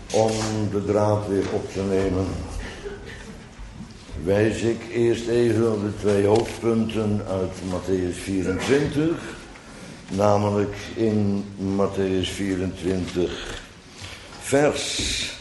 Om de draad weer op te nemen, wijs ik eerst even op de twee hoofdpunten uit Mattheüs 24. Namelijk in Mattheüs 24, vers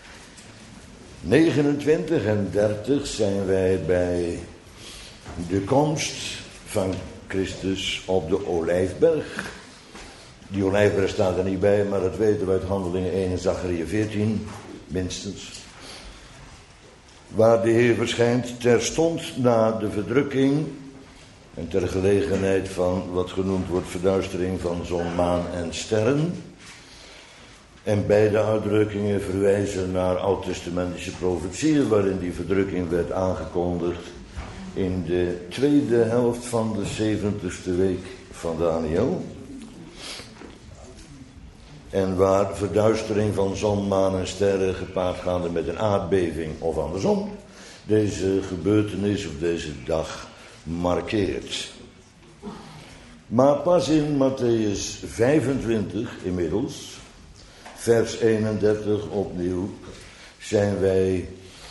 29 en 30 zijn wij bij de komst van Christus op de Olijfberg. Die Olijfberg staat er niet bij, maar dat weten we uit Handelingen 1 en Zachariah 14, minstens. Waar de Heer verschijnt terstond na de verdrukking en ter gelegenheid van wat genoemd wordt verduistering van zon, maan en sterren. En beide uitdrukkingen verwijzen naar oud-testamentische profetieën waarin die verdrukking werd aangekondigd in de tweede helft van de 70ste week van Daniel. En waar verduistering van zon, maan en sterren gepaard gaande met een aardbeving of andersom deze gebeurtenis of deze dag markeert. Maar pas in Mattheüs 25 inmiddels, vers 31 opnieuw, zijn wij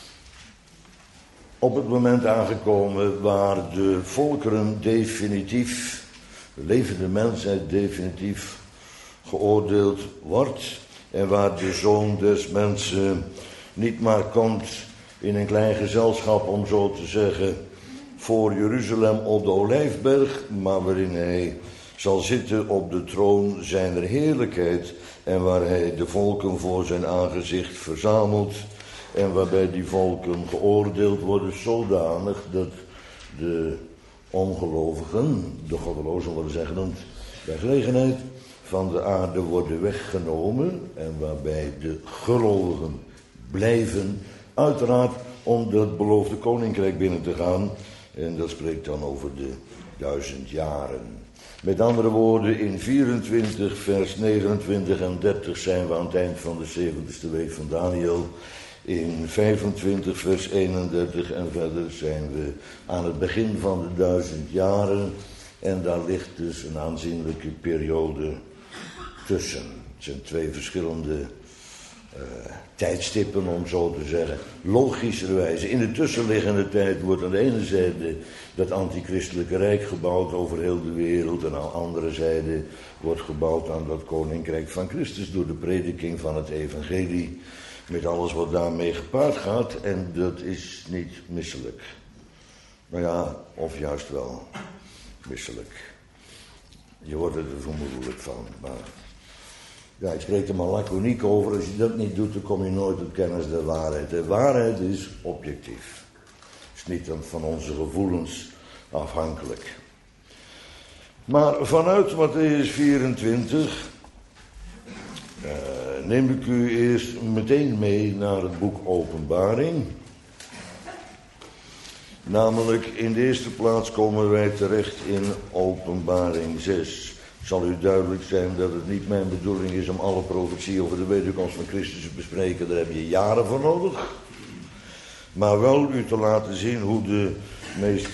op het moment aangekomen waar de volkeren definitief, de levende mensheid definitief geoordeeld wordt en waar de Zoon des Mensen niet maar komt in een klein gezelschap, om zo te zeggen, voor Jeruzalem op de Olijfberg, maar waarin hij zal zitten op de troon zijner heerlijkheid en waar hij de volken voor zijn aangezicht verzamelt en waarbij die volken geoordeeld worden zodanig dat de ongelovigen, de goddelozen worden zij genoemd, bij gelegenheid van de aarde worden weggenomen en waarbij de gelovigen blijven, uiteraard om dat beloofde koninkrijk binnen te gaan. En dat spreekt dan over de 1000 jaren. Met andere woorden, in 24 vers 29 en 30 zijn we aan het eind van de 70ste week van Daniel. In 25 vers 31 en verder zijn we aan het begin van de 1000 jaren. En daar ligt dus een aanzienlijke periode tussen. Het zijn twee verschillende tijdstippen, om zo te zeggen. Logischerwijze. In de tussenliggende tijd wordt aan de ene zijde dat antichristelijke rijk gebouwd over heel de wereld. En aan de andere zijde wordt gebouwd aan dat koninkrijk van Christus door de prediking van het evangelie. Met alles wat daarmee gepaard gaat. En dat is niet misselijk. Nou ja, of juist wel misselijk. Je wordt er vermoedelijk van. Maar ja, ik spreek er maar laconiek over. Als je dat niet doet, dan kom je nooit tot kennis der waarheid. De waarheid is objectief. Het is niet van onze gevoelens afhankelijk. Maar vanuit Mattheüs 24 neem ik u eerst meteen mee naar het boek Openbaring. Namelijk in de eerste plaats komen wij terecht in Openbaring 6. Het zal u duidelijk zijn dat het niet mijn bedoeling is om alle profetieën over de wederkomst van Christus te bespreken. Daar heb je jaren voor nodig. Maar wel u te laten zien hoe de meest,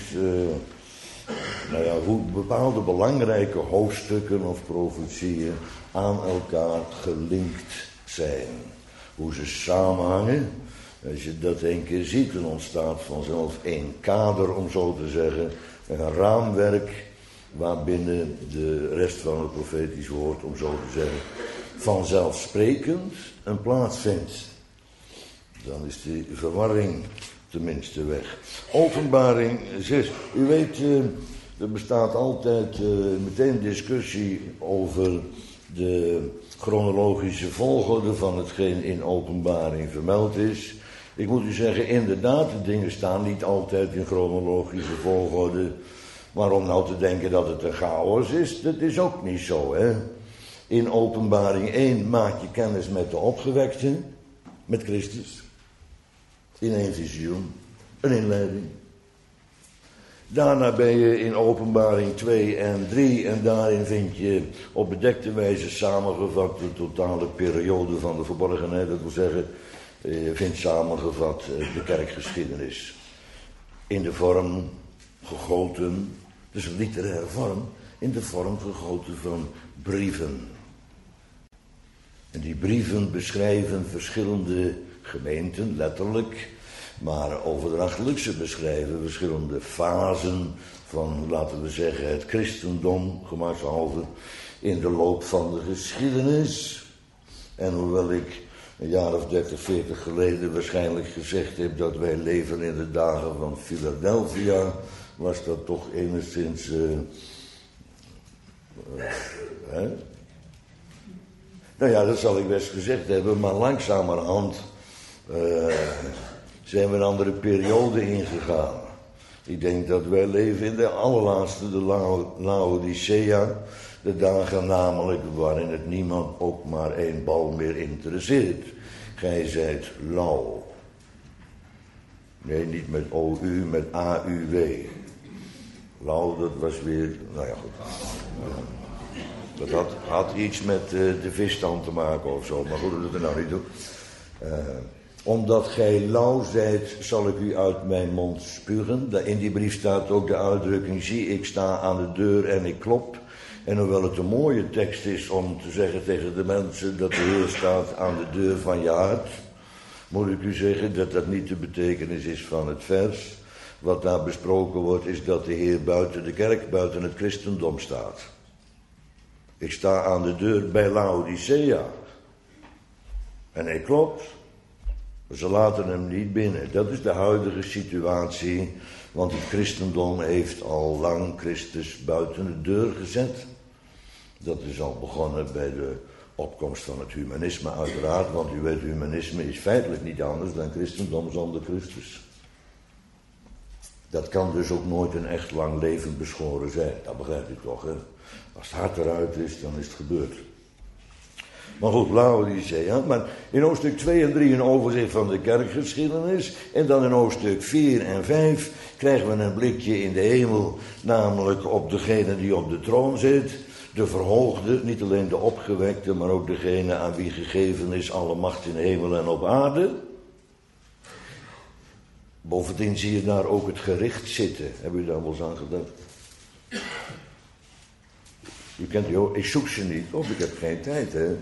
hoe bepaalde belangrijke hoofdstukken of profetieën aan elkaar gelinkt zijn. Hoe ze samenhangen. Als je dat een keer ziet, dan ontstaat vanzelf één kader, om zo te zeggen. Een raamwerk waarbinnen de rest van het profetisch woord, om zo te zeggen, vanzelfsprekend een plaats vindt. Dan is die verwarring tenminste weg. Openbaring 6. U weet, er bestaat altijd meteen discussie over de chronologische volgorde van hetgeen in Openbaring vermeld is. Ik moet u zeggen, inderdaad, de dingen staan niet altijd in chronologische volgorde. Maar om nou te denken dat het een chaos is, dat is ook niet zo, hè. In Openbaring 1 maak je kennis met de opgewekte, met Christus. In één visioen, een inleiding. Daarna ben je in Openbaring 2 en 3 en daarin vind je op bedekte wijze samengevat de totale periode van de verborgenheid. Dat wil zeggen, je vindt samengevat de kerkgeschiedenis. In de vorm gegoten, dus een literaire vorm, in de vorm gegoten van brieven. En die brieven beschrijven verschillende gemeenten, letterlijk, maar overdrachtelijk. Ze beschrijven verschillende fasen van, laten we zeggen, het christendom, gemakshalve, in de loop van de geschiedenis. En hoewel ik een jaar of 30, 40 geleden waarschijnlijk gezegd heb dat wij leven in de dagen van Philadelphia, was dat toch enigszins nou ja, dat zal ik best gezegd hebben, maar langzamerhand zijn we een andere periode ingegaan. Ik denk dat wij leven in de allerlaatste, de Laodicea, de dagen namelijk waarin het niemand ook maar één bal meer interesseert. Gij zijt lauw. Nee, niet met OU, met AUW. Lauw, dat was weer, nou ja goed. Dat had iets met de visstand te maken of zo, maar goed, dat doet er nou niet toe. Omdat gij lauw zijt, zal ik u uit mijn mond spugen. In die brief staat ook de uitdrukking, zie, ik sta aan de deur en ik klop. En hoewel het een mooie tekst is om te zeggen tegen de mensen dat de Heer staat aan de deur van je hart, moet ik u zeggen dat dat niet de betekenis is van het vers. Wat daar besproken wordt is dat de Heer buiten de kerk, buiten het christendom staat. Ik sta aan de deur bij Laodicea. En hij klopt. Ze laten hem niet binnen. Dat is de huidige situatie. Want het christendom heeft al lang Christus buiten de deur gezet. Dat is al begonnen bij de opkomst van het humanisme uiteraard. Want u weet, humanisme is feitelijk niet anders dan christendom zonder Christus. Dat kan dus ook nooit een echt lang leven beschoren zijn. Dat begrijpt u toch, hè? Als het hart eruit is, dan is het gebeurd. Maar goed, Laodicea. Maar in hoofdstuk 2 en 3 een overzicht van de kerkgeschiedenis. En dan in hoofdstuk 4 en 5 krijgen we een blikje in de hemel. Namelijk op degene die op de troon zit. De verhoogde, niet alleen de opgewekte, maar ook degene aan wie gegeven is alle macht in de hemel en op aarde. Bovendien zie je daar ook het gericht zitten. Hebben jullie daar wel eens aan gedacht? U kent die ook, ik zoek ze niet, of ik heb geen tijd, hè.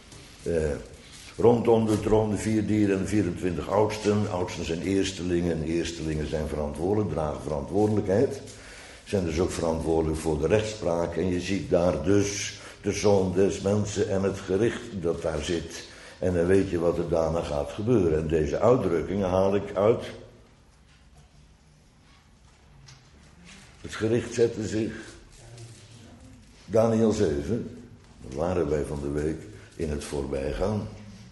Rondom de troon de 4 dieren en de 24 oudsten. Oudsten zijn eerstelingen en eerstelingen zijn verantwoordelijk, dragen verantwoordelijkheid. Zijn dus ook verantwoordelijk voor de rechtspraak. En je ziet daar dus de zoon des mensen en het gericht dat daar zit. En dan weet je wat er daarna gaat gebeuren. En deze uitdrukkingen haal ik uit. Het gericht zette zich. Daniel 7, daar waren wij van de week in het voorbijgaan.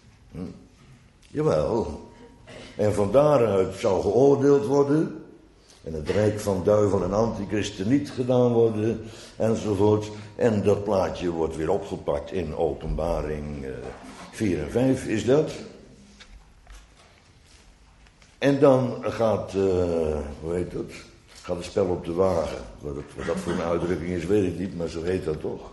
Jawel. En van daaruit zou geoordeeld worden. En het rijk van duivel en antichristen niet gedaan worden. Enzovoort. En dat plaatje wordt weer opgepakt in Openbaring 4 en 5 is dat. En dan gaat, hoe heet dat? Gaat het spel op de wagen. Wat dat voor een uitdrukking is, weet ik niet, maar zo heet dat toch.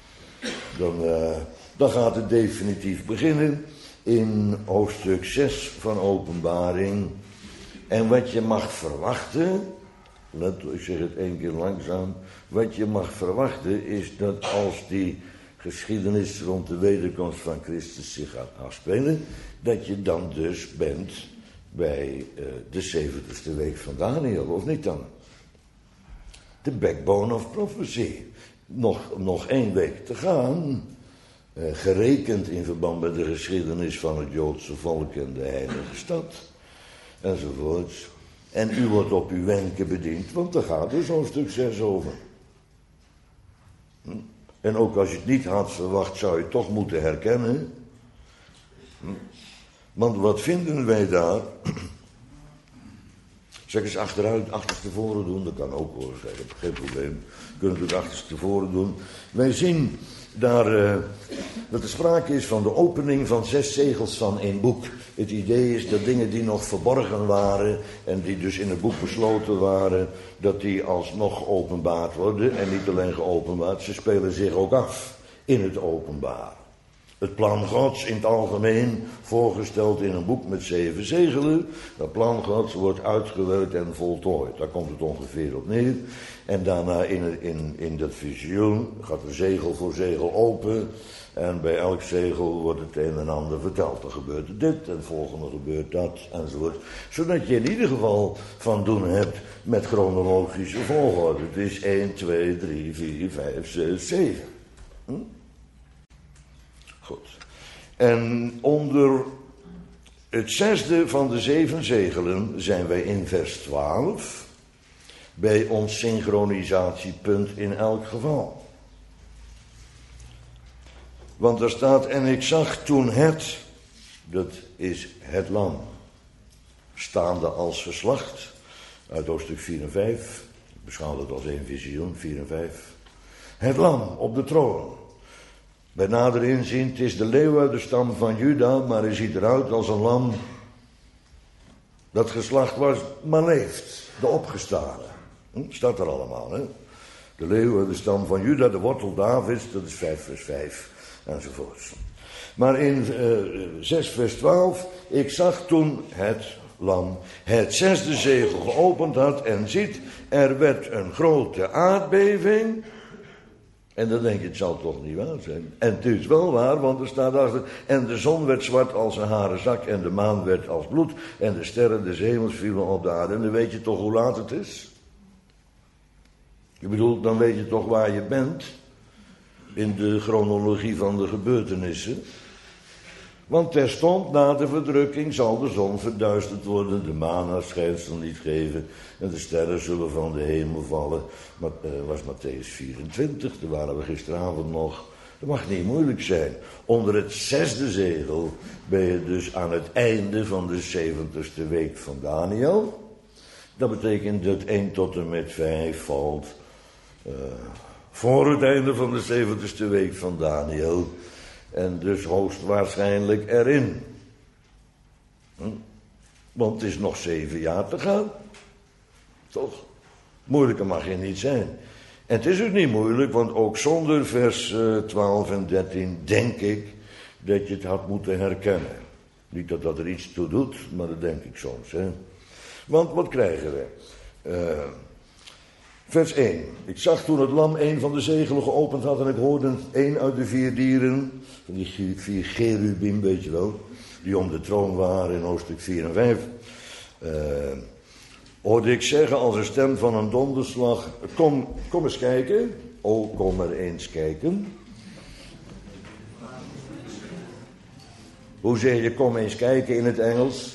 Dan gaat het definitief beginnen in hoofdstuk 6 van Openbaring. En wat je mag verwachten, ik zeg het 1 keer langzaam, wat je mag verwachten is dat als die geschiedenis rond de wederkomst van Christus zich gaat afspelen, dat je dan dus bent bij de 70ste week van Daniel, of niet dan? De backbone of prophecy. Nog 1 week te gaan. Gerekend in verband met de geschiedenis van het Joodse volk en de heilige stad. Enzovoorts. En u wordt op uw wenken bediend, want daar gaat dus hoofdstuk 6 over. En ook als je het niet had verwacht, zou je het toch moeten herkennen. Want wat vinden wij daar? Zeg eens achterstevoren doen, dat kan ook hoor, zeg, geen probleem. Kunnen we het achterstevoren doen. Wij zien daar dat er sprake is van de opening van 6 zegels van 1 boek. Het idee is dat dingen die nog verborgen waren en die dus in het boek besloten waren, dat die alsnog geopenbaard worden. En niet alleen geopenbaard, ze spelen zich ook af in het openbaar. Het plan Gods in het algemeen, voorgesteld in een boek met 7 zegelen. Dat plan Gods wordt uitgewerkt en voltooid. Daar komt het ongeveer op neer. En daarna in dat visioen gaat er zegel voor zegel open. En bij elk zegel wordt het een en ander verteld. Dan gebeurt dit en het volgende gebeurt dat enzovoort. Zodat je in ieder geval van doen hebt met chronologische volgorde. Het is 1, 2, 3, 4, 5, 6, 7. Goed. En onder het 6e van de 7 zegelen zijn wij in vers 12 bij ons synchronisatiepunt in elk geval. Want er staat, en ik zag toen het, dat is het lam, staande als geslacht, uit hoofdstuk 4 en 5, ik beschouw het als één visioen, 4 en 5, het lam op de troon. Bij nader inzien, het is de leeuw uit de stam van Juda, maar hij ziet eruit als een lam dat geslacht was, maar leeft, de opgestane. Staat er allemaal, hè? De leeuw uit de stam van Juda, de wortel Davids, dat is 5 vers 5, enzovoort. Maar in 6 vers 12, ik zag toen het lam het 6e zegel geopend had en ziet, er werd een grote aardbeving. En dan denk je, het zal toch niet waar zijn. En het is wel waar, want er staat achter, en de zon werd zwart als een haren zak en de maan werd als bloed en de sterren des hemels vielen op de aarde. En dan weet je toch hoe laat het is? Ik bedoel, dan weet je toch waar je bent in de chronologie van de gebeurtenissen. Want terstond na de verdrukking zal de zon verduisterd worden, de maan haar schijnsel niet geven en de sterren zullen van de hemel vallen. Maar was Mattheüs 24, daar waren we gisteravond nog. Dat mag niet moeilijk zijn. Onder het 6e zegel ben je dus aan het einde van de 70ste week van Daniel. Dat betekent dat 1 tot en met 5 valt voor het einde van de 70ste week van Daniel. En dus hoogstwaarschijnlijk erin. Want het is nog 7 jaar te gaan. Toch? Moeilijker mag je niet zijn. En het is ook niet moeilijk, want ook zonder vers 12 en 13 denk ik dat je het had moeten herkennen. Niet dat dat er iets toe doet, maar dat denk ik soms. Hè? Want wat krijgen we? Vers 1. Ik zag toen het lam een van de zegelen geopend had en ik hoorde 1 uit de 4 dieren, van die 4 cherubim, weet je wel, die om de troon waren in hoofdstuk 4 en 5. Hoorde ik zeggen als een stem van een donderslag, kom eens kijken. Oh, kom er eens kijken. Hoe zeg je kom eens kijken in het Engels?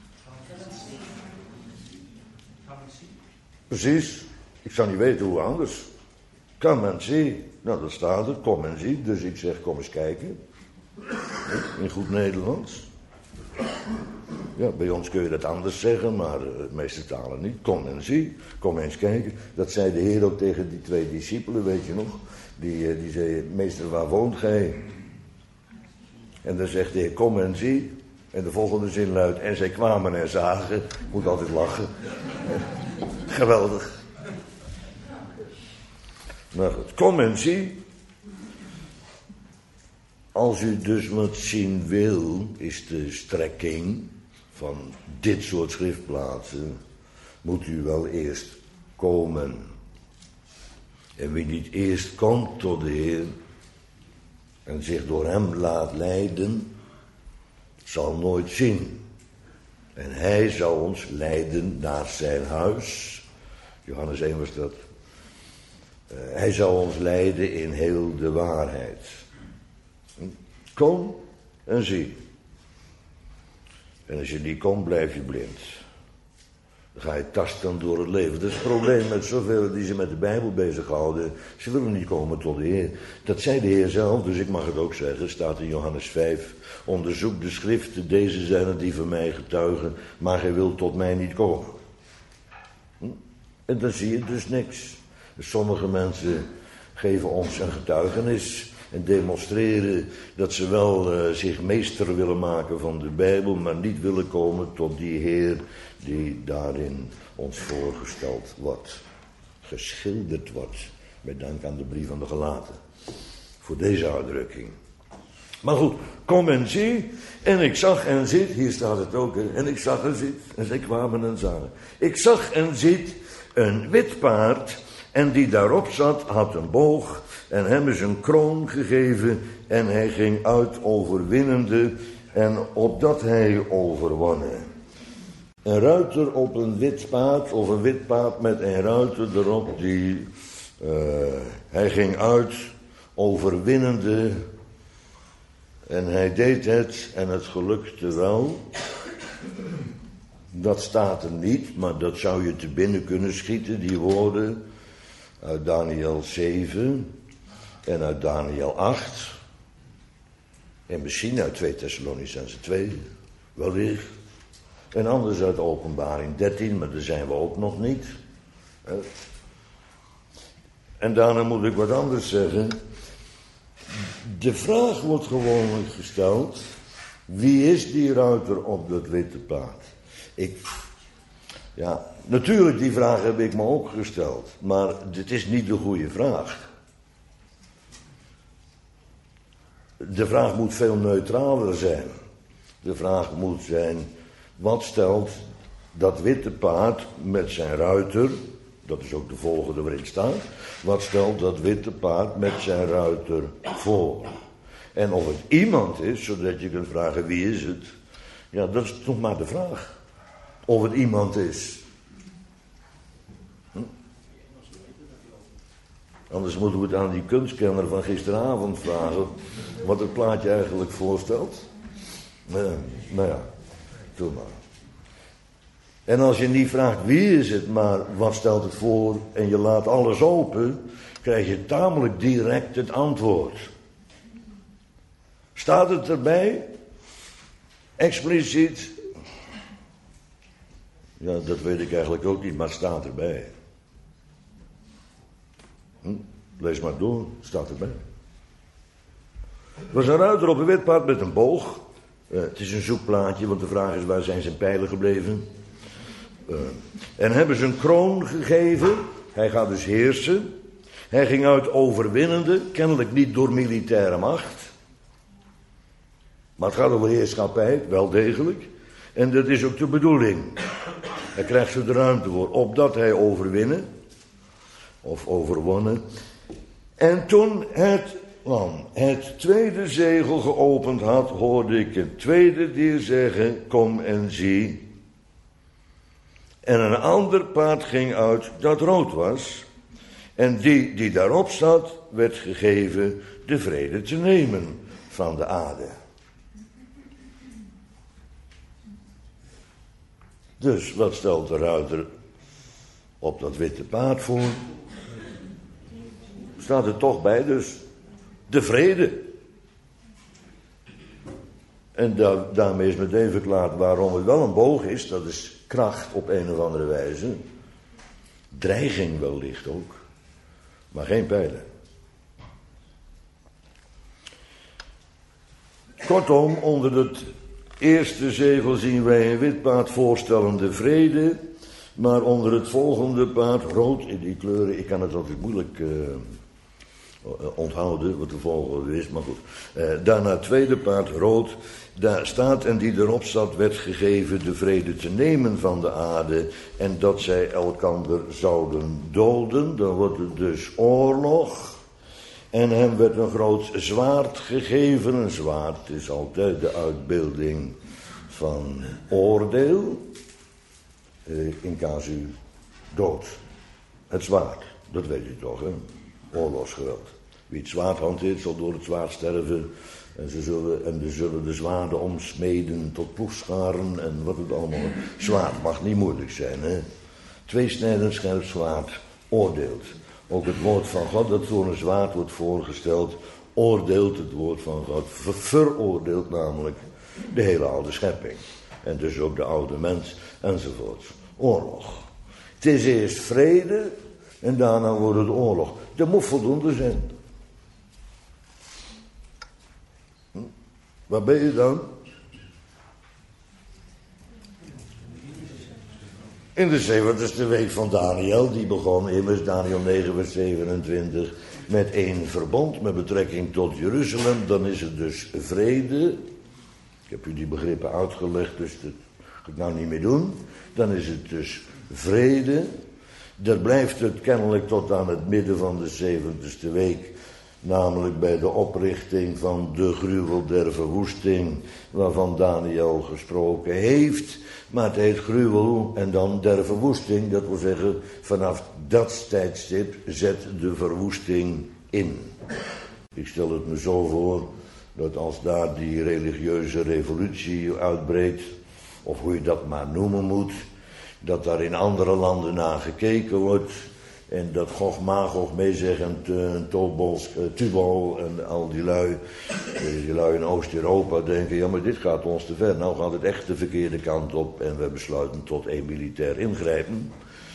Precies. Ik zou niet weten hoe anders. Come and see. Nou, dat staat er. Kom en zie. Dus ik zeg, kom eens kijken. In goed Nederlands. Ja, bij ons kun je dat anders zeggen, maar de meeste talen niet. Kom en zie. Kom eens kijken. Dat zei de Heer ook tegen die 2 discipelen, weet je nog. Die zei, meester, waar woont gij? En dan zegt de Heer, kom en zie. En de volgende zin luidt, en zij kwamen en zagen. Ik moet altijd lachen. Geweldig. Nou goed, kom en zie. Als u dus wat zien wil, is de strekking van dit soort schriftplaatsen, moet u wel eerst komen. En wie niet eerst komt tot de Heer en zich door hem laat leiden, zal nooit zien. En hij zal ons leiden naar zijn huis. Johannes 1 was dat. Hij zal ons leiden in heel de waarheid. Kom en zie. En als je niet komt, blijf je blind. Dan ga je tasten door het leven. Dat is het probleem met zoveel die zich met de Bijbel bezighouden. Ze willen niet komen tot de Heer. Dat zei de Heer zelf, dus ik mag het ook zeggen. Staat in Johannes 5. Onderzoek de schriften, deze zijn het die van mij getuigen. Maar gij wilt tot mij niet komen. En dan zie je dus niks. Sommige mensen geven ons een getuigenis en demonstreren dat ze wel zich meester willen maken van de Bijbel, maar niet willen komen tot die Heer die daarin ons voorgesteld wordt, geschilderd wordt, met dank aan de brief aan de Galaten, voor deze uitdrukking. Maar goed, kom en zie. En ik zag en ziet, hier staat het ook, hè. En ik zag en ziet, en zij kwamen en zagen. Ik zag en ziet een wit paard, en die daarop zat had een boog, en hem is een kroon gegeven, en hij ging uit overwinnende, en opdat hij overwonnen. Een ruiter op een wit paard, of een wit paard met een ruiter erop, hij ging uit overwinnende, en hij deed het, en het gelukte wel. Dat staat er niet, maar dat zou je te binnen kunnen schieten, die woorden uit Daniel 7 en uit Daniel 8. En misschien uit 2 Thessalonicenzen 2, wellicht. En anders uit Openbaring 13, maar daar zijn we ook nog niet. En daarna moet ik wat anders zeggen. De vraag wordt gewoonlijk gesteld: wie is die ruiter op dat witte paard? Natuurlijk, die vraag heb ik me ook gesteld, maar dit is niet de goede vraag. De vraag moet veel neutraler zijn. De vraag moet zijn: wat stelt dat witte paard met zijn ruiter, dat is ook de volgende waarin staat, wat stelt dat witte paard met zijn ruiter voor? En of het iemand is, zodat je kunt vragen wie is het, ja, dat is nog maar de vraag. Of het iemand is. Anders moeten we het aan die kunstkenner van gisteravond vragen wat het plaatje eigenlijk voorstelt. Nou ja, doe maar. En als je niet vraagt wie is het, maar wat stelt het voor en je laat alles open, krijg je tamelijk direct het antwoord. Staat het erbij? Expliciet? Ja, dat weet ik eigenlijk ook niet, maar het staat erbij. Lees maar door, staat erbij. Er was een ruiter op een wit paard met een boog. Het is een zoekplaatje, want de vraag is: waar zijn zijn pijlen gebleven? En hebben ze een kroon gegeven. Hij gaat dus heersen. Hij ging uit overwinnende, kennelijk niet door militaire macht. Maar het gaat over heerschappij, wel degelijk. En dat is ook de bedoeling. Hij krijgt zo de ruimte voor, opdat hij overwinnen. Of overwonnen. En toen het tweede zegel geopend had, hoorde ik een tweede dier zeggen: kom en zie. En een ander paard ging uit dat rood was. En die daarop zat, werd gegeven de vrede te nemen van de aarde. Dus wat stelt de ruiter op dat witte paard voor? Staat er toch bij dus de vrede. En daarmee is meteen verklaard waarom het wel een boog is. Dat is kracht op een of andere wijze. Dreiging wellicht ook. Maar geen pijlen. Kortom, onder het eerste zegel zien wij een wit paard voorstellende vrede. Maar onder het volgende paard, rood in die kleuren, ik kan het altijd moeilijk onthouden wat de volgende is, maar goed. Daarna het tweede paard, rood, daar staat: en die erop zat, werd gegeven de vrede te nemen van de aarde, en dat zij elkander zouden doden. Dan wordt het dus oorlog. En hem werd een groot zwaard gegeven. Een zwaard is altijd de uitbeelding van oordeel. In casu dood. Het zwaard, dat weet je toch, hè? Oorlogsgeweld. Wie het zwaard hanteert, zal door het zwaard sterven. En ze zullen de zwaarden omsmeden tot ploegscharen en wat het allemaal. Zwaard mag niet moeilijk zijn, hè? Tweesnijdend scherp zwaard oordeelt. Ook het woord van God dat door een zwaard wordt voorgesteld, oordeelt het woord van God. Veroordeelt namelijk de hele oude schepping. En dus ook de oude mens enzovoort. Oorlog. Het is eerst vrede en daarna wordt het oorlog. Dat moet voldoende zijn. Waar ben je dan? In de 70ste week van Daniel, die begon immers, Daniel 9 vers 27. met één verbond met betrekking tot Jeruzalem, dan is het dus vrede. Ik heb u die begrippen uitgelegd, dus dat ga ik nou niet meer doen. Dan is het dus vrede. Daar blijft het kennelijk tot aan het midden van de 70ste week. Namelijk bij de oprichting van de gruwel der verwoesting, waarvan Daniel gesproken heeft. Maar het heet gruwel en dan der verwoesting. Dat wil zeggen, vanaf dat tijdstip zet de verwoesting in. Ik stel het me zo voor, dat als daar die religieuze revolutie uitbreekt, of hoe je dat maar noemen moet, dat daar in andere landen naar gekeken wordt. En dat Gog Magog meezeggend, Tubal en al die lui in Oost-Europa denken, ja maar dit gaat ons te ver. Nou gaat het echt de verkeerde kant op en we besluiten tot een militair ingrijpen.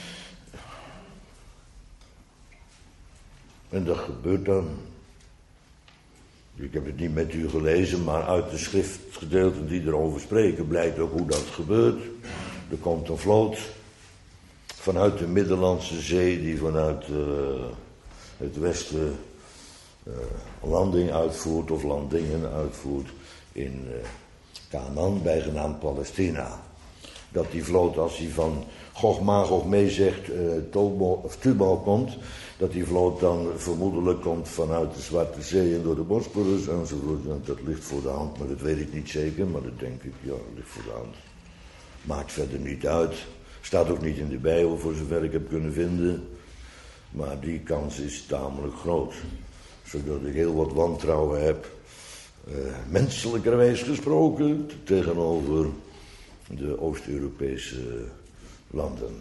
En dat gebeurt dan. Ik heb het niet met u gelezen, maar uit de schriftgedeelten die erover spreken blijkt ook hoe dat gebeurt. Er komt een vloot vanuit de Middellandse Zee die vanuit het westen landing uitvoert of landingen uitvoert in Canaan, bijgenaamd Palestina. Dat die vloot, als hij van Gog Magog meezegt Tubal komt, dat die vloot dan vermoedelijk komt vanuit de Zwarte Zee en door de Bosporus enzovoort. Dat ligt voor de hand, maar dat weet ik niet zeker, maar dat denk ik, ja, dat ligt voor de hand. Maakt verder niet uit. Staat ook niet in de Bijbel, voor zover ik heb kunnen vinden. Maar die kans is tamelijk groot. Zodat ik heel wat wantrouwen heb, menselijkerwijs gesproken, tegenover de Oost-Europese landen.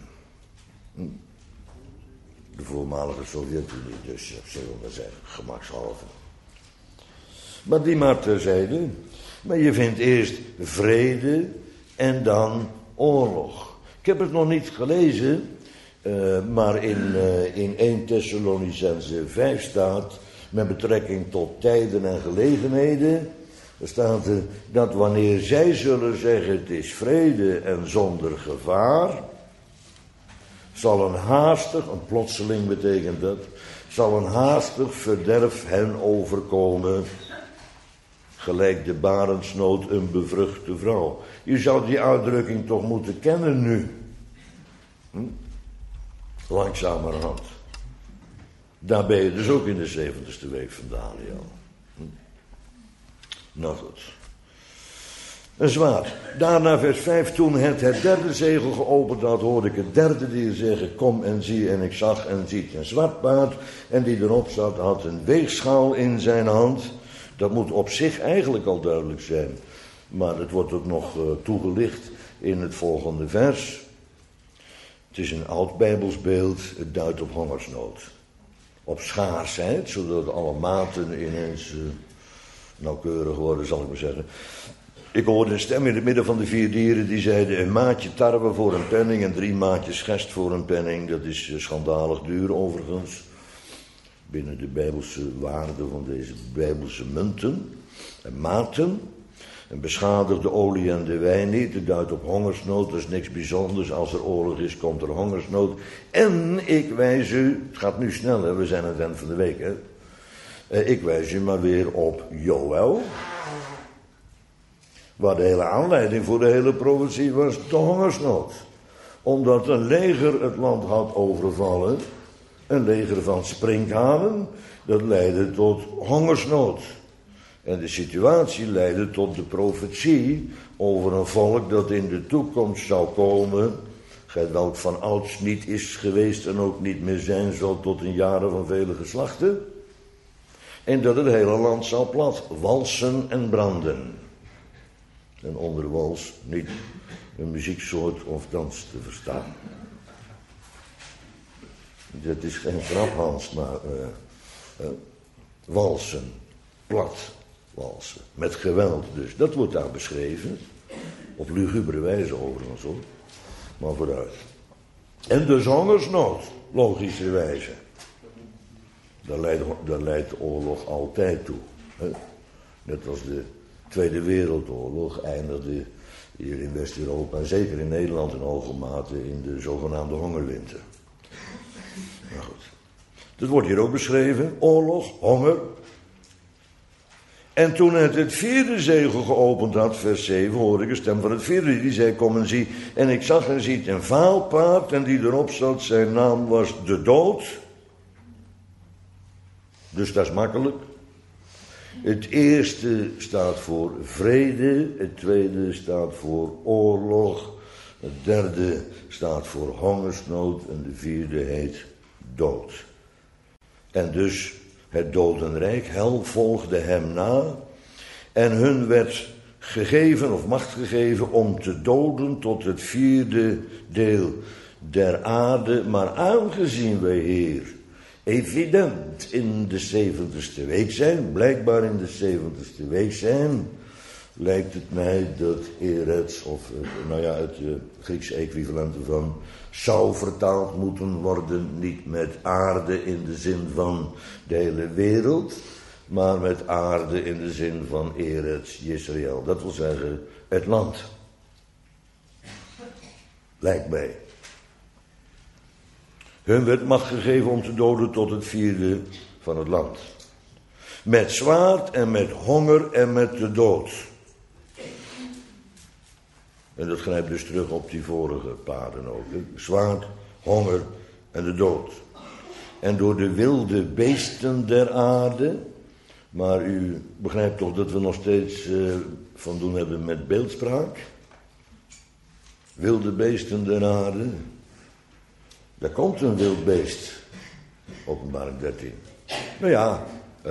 De voormalige Sovjet-Unie, dus zullen we maar zeggen, gemakshalve. Maar die maar terzijde. Maar je vindt eerst vrede en dan oorlog. Ik heb het nog niet gelezen, maar in 1 Thessalonicenzen 5 staat, met betrekking tot tijden en gelegenheden, er staat er dat wanneer zij zullen zeggen het is vrede en zonder gevaar, zal een haastig, een plotseling betekent dat, zal een haastig verderf hen overkomen, gelijk de barendsnood een bevruchte vrouw. Je zou die uitdrukking toch moeten kennen nu. Langzamerhand. Daar ben je dus ook in de 70ste week van Daniel. Nou goed. Een zwaard. Daarna vers 5. Toen het derde zegel geopend had, hoorde ik het derde dier zeggen, kom en zie. En ik zag en ziet een zwart paard. En die erop zat had een weegschaal in zijn hand. Dat moet op zich eigenlijk al duidelijk zijn. Maar het wordt ook nog toegelicht in het volgende vers. Het is een oud Bijbels beeld. Het duidt op hongersnood. Op schaarsheid, zodat alle maten ineens nauwkeurig worden, zal ik maar zeggen. Ik hoorde een stem in het midden van de 4 dieren die zeiden, een maatje tarwe voor een penning en 3 maatjes gerst voor een penning. Dat is schandalig duur overigens. Binnen de Bijbelse waarde van deze Bijbelse munten en maten. En beschadigde olie en de wijn niet. Het duidt op hongersnood. Dat is niks bijzonders. Als er oorlog is, komt er hongersnood. En ik wijs u, het gaat nu sneller, we zijn aan het eind van de week, hè. Ik wijs u maar weer op Joël. Waar de hele aanleiding voor de hele profetie was de hongersnood. Omdat een leger het land had overvallen. Een leger van sprinkhanen. Dat leidde tot hongersnood. En de situatie leidde tot de profetie over een volk dat in de toekomst zou komen, geweld van ouds niet is geweest en ook niet meer zijn zal tot in jaren van vele geslachten. En dat het hele land zou plat walsen en branden. En onder wals niet een muzieksoort of dans te verstaan. Dat is geen grap, Hans, maar walsen, plat walsen, met geweld dus. Dat wordt daar beschreven, op lugubere wijze overigens hoor, maar vooruit. En dus hongersnood, logischerwijze. Daar leidt de oorlog altijd toe. Hè? Net als de Tweede Wereldoorlog eindigde hier in West-Europa, en zeker in Nederland in hoge mate, in de zogenaamde hongerwinter. Nou goed. Dat wordt hier ook beschreven. Oorlog, honger. En toen het vierde zegel geopend had, vers 7, hoorde ik een stem van het vierde. Die zei, kom en zie. En ik zag en ziet een vaal paard en die erop zat, zijn naam was de dood. Dus dat is makkelijk. Het eerste staat voor vrede, het tweede staat voor oorlog, het derde staat voor hongersnood en de vierde heet dood. En dus het dodenrijk, hel, volgde hem na en hun werd gegeven of macht gegeven om te doden tot het vierde deel der aarde, maar aangezien wij hier evident in de 70ste week zijn, blijkbaar in de 70ste week zijn, lijkt het mij dat Eretz, of het Griekse equivalent ervan, zou vertaald moeten worden, niet met aarde in de zin van de hele wereld, maar met aarde in de zin van Eretz Yisrael. Dat wil zeggen, het land. Lijkt mij. Hun werd macht gegeven om te doden tot het vierde van het land. Met zwaard en met honger en met de dood. En dat grijpt dus terug op die vorige paden ook. Hè? Zwaard, honger en de dood. En door de wilde beesten der aarde. Maar u begrijpt toch dat we nog steeds van doen hebben met beeldspraak. Wilde beesten der aarde. Daar komt een wild beest. Openbaring 13. Nou ja,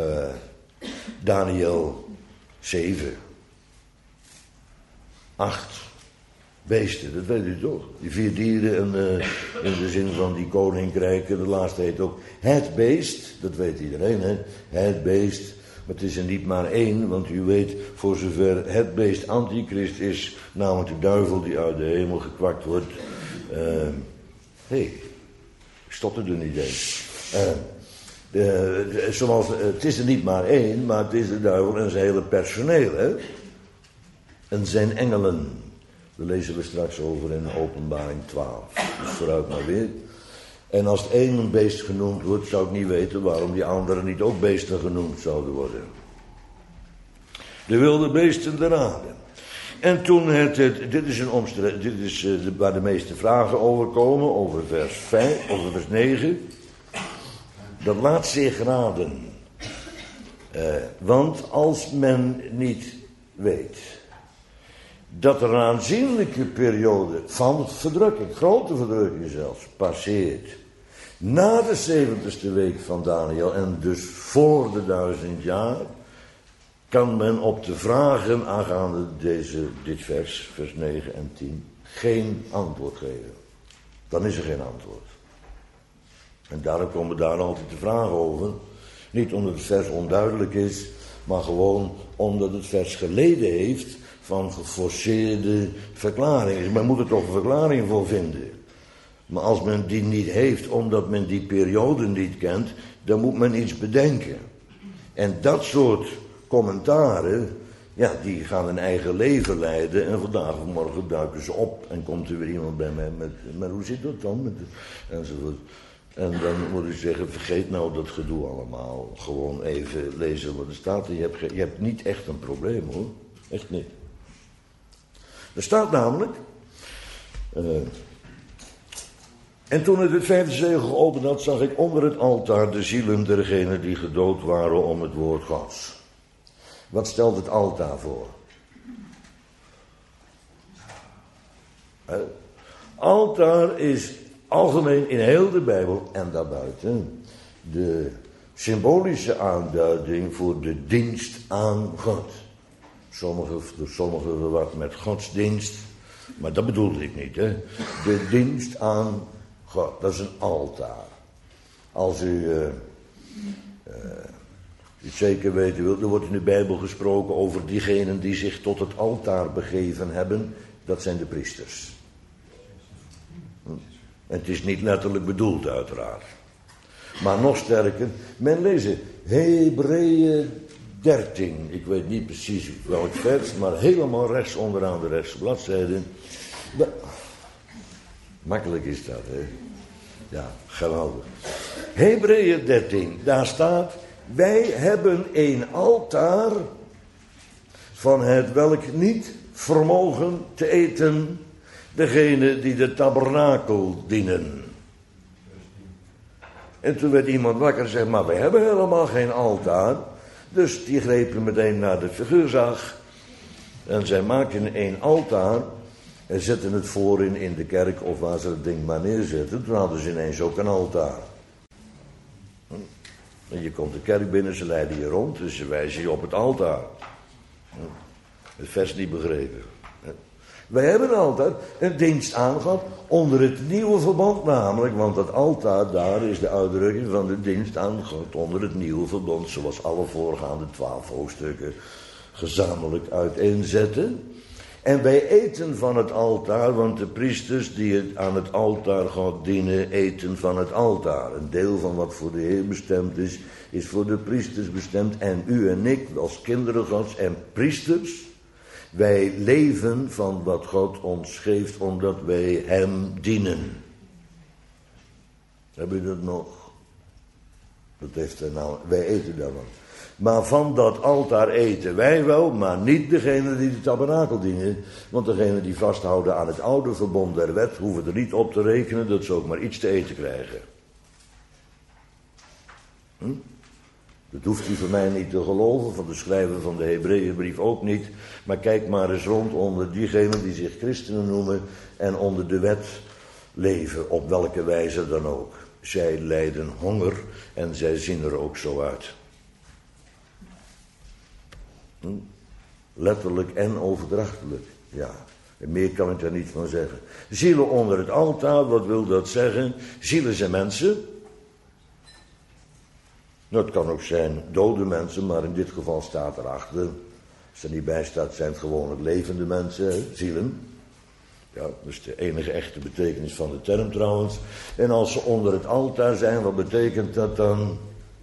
Daniel 7. 8 beesten, dat weet u toch? Die 4 dieren in de zin van die koninkrijken. De laatste heet ook het beest. Dat weet iedereen, hè? Het beest. Maar het is er niet maar één, want u weet, voor zover het beest antichrist is, namelijk de duivel die uit de hemel gekwakt wordt. Ik stotterde niet eens. Het is er niet maar één, maar het is de duivel en zijn hele personeel, hè? En zijn engelen. Daar lezen we straks over in Openbaring 12. Dus vooruit maar weer. En als het één een beest genoemd wordt, zou ik niet weten waarom die anderen niet ook beesten genoemd zouden worden. De wilde beesten der aarde. En toen dit is waar de meeste vragen over komen, over vers 5, over vers 9. Dat laat zich raden. Want als men niet weet dat er een aanzienlijke periode van verdrukking, grote verdrukking zelfs, passeert na de 70ste week van Daniel en dus voor de 1000 jaar, kan men op de vragen aangaande dit vers 9 en 10, geen antwoord geven. Dan is er geen antwoord. En daarom komen daar altijd de vragen over. Niet omdat het vers onduidelijk is, maar gewoon omdat het vers geleden heeft van geforceerde verklaringen. Men moet er toch een verklaring voor vinden. Maar als men die niet heeft, omdat men die periode niet kent, dan moet men iets bedenken. En dat soort commentaren, ja, die gaan een eigen leven leiden. En vandaag of morgen duiken ze op en komt er weer iemand bij mij met hoe zit dat dan? Enzovoort. En dan moet ik zeggen, vergeet nou dat gedoe allemaal. Gewoon even lezen wat er staat. Je hebt niet echt een probleem, hoor. Echt niet. Er staat namelijk. En toen het vijfde zegel geopend had, zag ik onder het altaar de zielen dergenen die gedood waren om het woord Gods. Wat stelt het altaar voor? Altaar is algemeen in heel de Bijbel en daarbuiten de symbolische aanduiding voor de dienst aan God. Sommigen wat met godsdienst, maar dat bedoelde ik niet, hè. De dienst aan God, dat is een altaar. Als u het zeker weten wilt, er wordt in de Bijbel gesproken over diegenen die zich tot het altaar begeven hebben. Dat zijn de priesters. Het is niet letterlijk bedoeld, uiteraard. Maar nog sterker, men leest Hebreeën 13. Ik weet niet precies welk vers, maar helemaal rechts onderaan de rechtse bladzijde. Makkelijk is dat, hè? Ja, geweldig. Hebreeën 13, daar staat: wij hebben een altaar, van het welk niet vermogen te eten degene die de tabernakel dienen. En toen werd iemand wakker en zei: maar we hebben helemaal geen altaar. Dus die grepen meteen naar de figuurzag. En zij maken een altaar en zetten het voorin in de kerk of waar ze het ding maar neerzetten. Toen hadden ze ineens ook een altaar. En je komt de kerk binnen, ze leiden je rond, dus ze wijzen je op het altaar. Het vers niet begrepen. Wij hebben altijd een dienst aangehad onder het nieuwe verbond namelijk, want dat altaar daar is de uitdrukking van de dienst aangehad onder het nieuwe verbond, zoals alle voorgaande 12 hoofdstukken gezamenlijk uiteenzetten. En wij eten van het altaar, want de priesters die het aan het altaar God dienen, eten van het altaar. Een deel van wat voor de Heer bestemd is voor de priesters bestemd. En u en ik als kinderen Gods en priesters, wij leven van wat God ons geeft, omdat wij hem dienen. Heb je dat nog? Dat heeft er nou, wij eten daarvan. Maar van dat altaar eten wij wel, maar niet degene die de tabernakel dienen. Want degenen die vasthouden aan het oude verbond der wet, hoeven er niet op te rekenen dat ze ook maar iets te eten krijgen. Dat hoeft u van mij niet te geloven, van de schrijver van de Hebreeënbrief ook niet. Maar kijk maar eens rond onder diegenen die zich christenen noemen en onder de wet leven, op welke wijze dan ook. Zij lijden honger en zij zien er ook zo uit. Letterlijk en overdrachtelijk, ja. En meer kan ik daar niet van zeggen. Zielen onder het altaar, wat wil dat zeggen? Zielen zijn mensen. Nou, het kan ook zijn dode mensen, maar in dit geval staat erachter. Als er niet bij staat, zijn het gewoon levende mensen, zielen. Ja, dat is de enige echte betekenis van de term trouwens. En als ze onder het altaar zijn, wat betekent dat dan?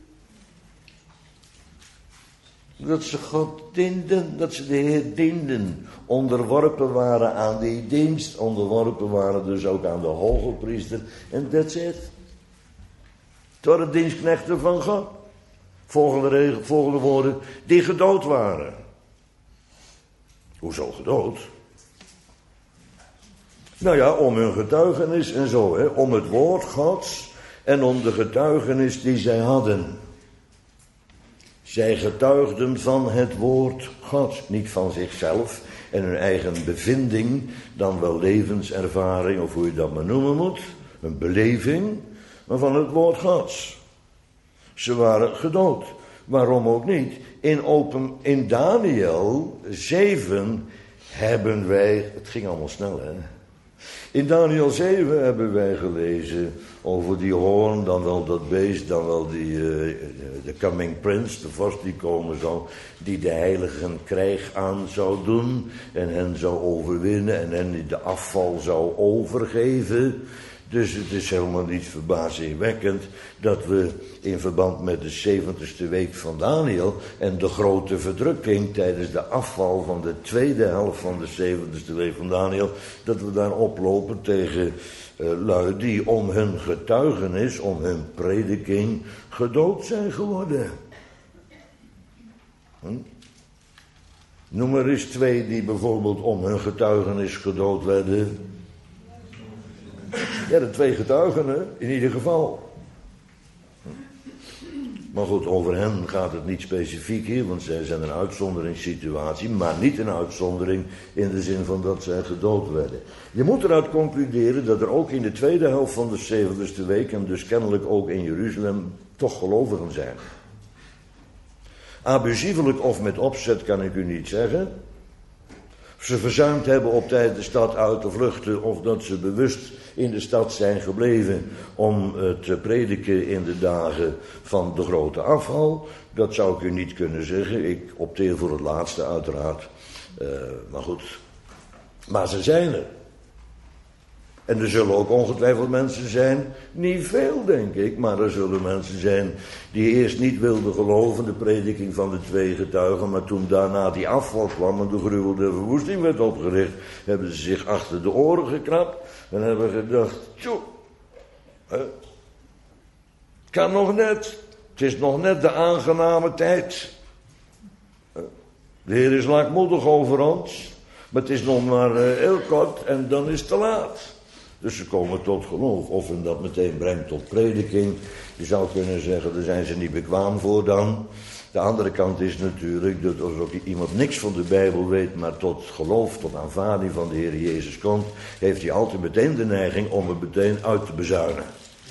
Dat ze God dienden, dat ze de Heer dienden. Onderworpen waren aan die dienst, onderworpen waren dus ook aan de hoge priester. En that's it. Het waren dienstknechten van God. Volgende woorden, die gedood waren. Hoezo gedood? Nou ja, om hun getuigenis en zo, hè, om het woord Gods en om de getuigenis die zij hadden. Zij getuigden van het woord Gods, niet van zichzelf en hun eigen bevinding, dan wel levenservaring of hoe je dat maar noemen moet, een beleving, maar van het woord Gods. Ze waren gedood. Waarom ook niet? In Daniel 7 hebben wij, het ging allemaal snel hè. In Daniel 7 hebben wij gelezen over die hoorn, dan wel dat beest, dan wel de coming prince, de vorst die komen zal, die de heiligen krijg aan zou doen en hen zou overwinnen en hen de afval zou overgeven. Dus het is helemaal niet verbazingwekkend dat we in verband met de 70ste week van Daniel en de grote verdrukking tijdens de afval van de tweede helft van de 70ste week van Daniel, dat we daar oplopen tegen lui die om hun getuigenis, om hun prediking gedood zijn geworden. Noem er eens 2 die bijvoorbeeld om hun getuigenis gedood werden. Ja, de 2 getuigen, in ieder geval. Maar goed, over hen gaat het niet specifiek hier, want zij zijn een uitzonderingssituatie, maar niet een uitzondering in de zin van dat zij gedood werden. Je moet eruit concluderen dat er ook in de tweede helft van de 70ste week, en dus kennelijk ook in Jeruzalem, toch gelovigen zijn. Abusievelijk of met opzet kan ik u niet zeggen. Of ze verzuimd hebben op tijd de stad uit te vluchten, of dat ze bewust in de stad zijn gebleven om te prediken in de dagen van de grote afval. Dat zou ik u niet kunnen zeggen. Ik opteer voor het laatste uiteraard. Maar goed. Maar ze zijn er. En er zullen ook ongetwijfeld mensen zijn, niet veel denk ik, maar er zullen mensen zijn die eerst niet wilden geloven, de prediking van de 2 getuigen, maar toen daarna die afval kwam en de gruwel der verwoesting werd opgericht, hebben ze zich achter de oren gekrapt en hebben gedacht, tjoe, Het kan nog net. Het is nog net de aangename tijd. De Heer is lankmoedig over ons. Maar het is nog maar heel kort en dan is het te laat. Dus ze komen tot geloof. Of men dat meteen brengt tot prediking. Je zou kunnen zeggen, daar zijn ze niet bekwaam voor dan. De andere kant is natuurlijk dat als ook iemand niks van de Bijbel weet, maar tot geloof, tot aanvaarding van de Heer Jezus komt, heeft hij altijd meteen de neiging om het meteen uit te bezuinen.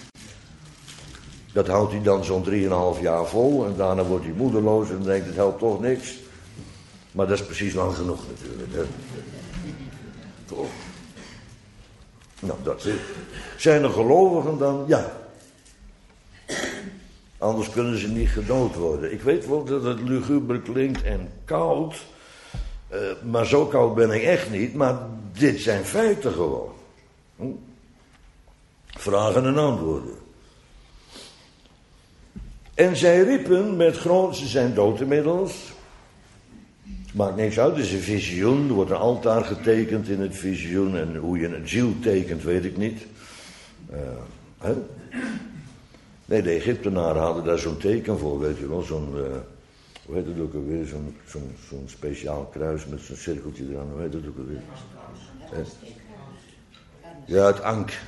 Dat houdt hij dan zo'n 3,5 jaar vol en daarna wordt hij moedeloos en denkt het helpt toch niks. Maar dat is precies lang genoeg natuurlijk. Hè? Toch? Nou, dat is het. Zijn er gelovigen dan? Ja. Anders kunnen ze niet gedood worden. Ik weet wel dat het luguber klinkt en koud. Maar zo koud ben ik echt niet. Maar dit zijn feiten gewoon. Vragen en antwoorden. En zij riepen met ze zijn dood inmiddels. Het maakt niks uit, het is een visioen. Er wordt een altaar getekend in het visioen. En hoe je een ziel tekent, weet ik niet. Hè? Nee, de Egyptenaren hadden daar zo'n teken voor, weet je wel. Zo'n, hoe heet het ook alweer? Zo'n speciaal kruis met zo'n cirkeltje eraan. Hoe heet het ook alweer? Ja, het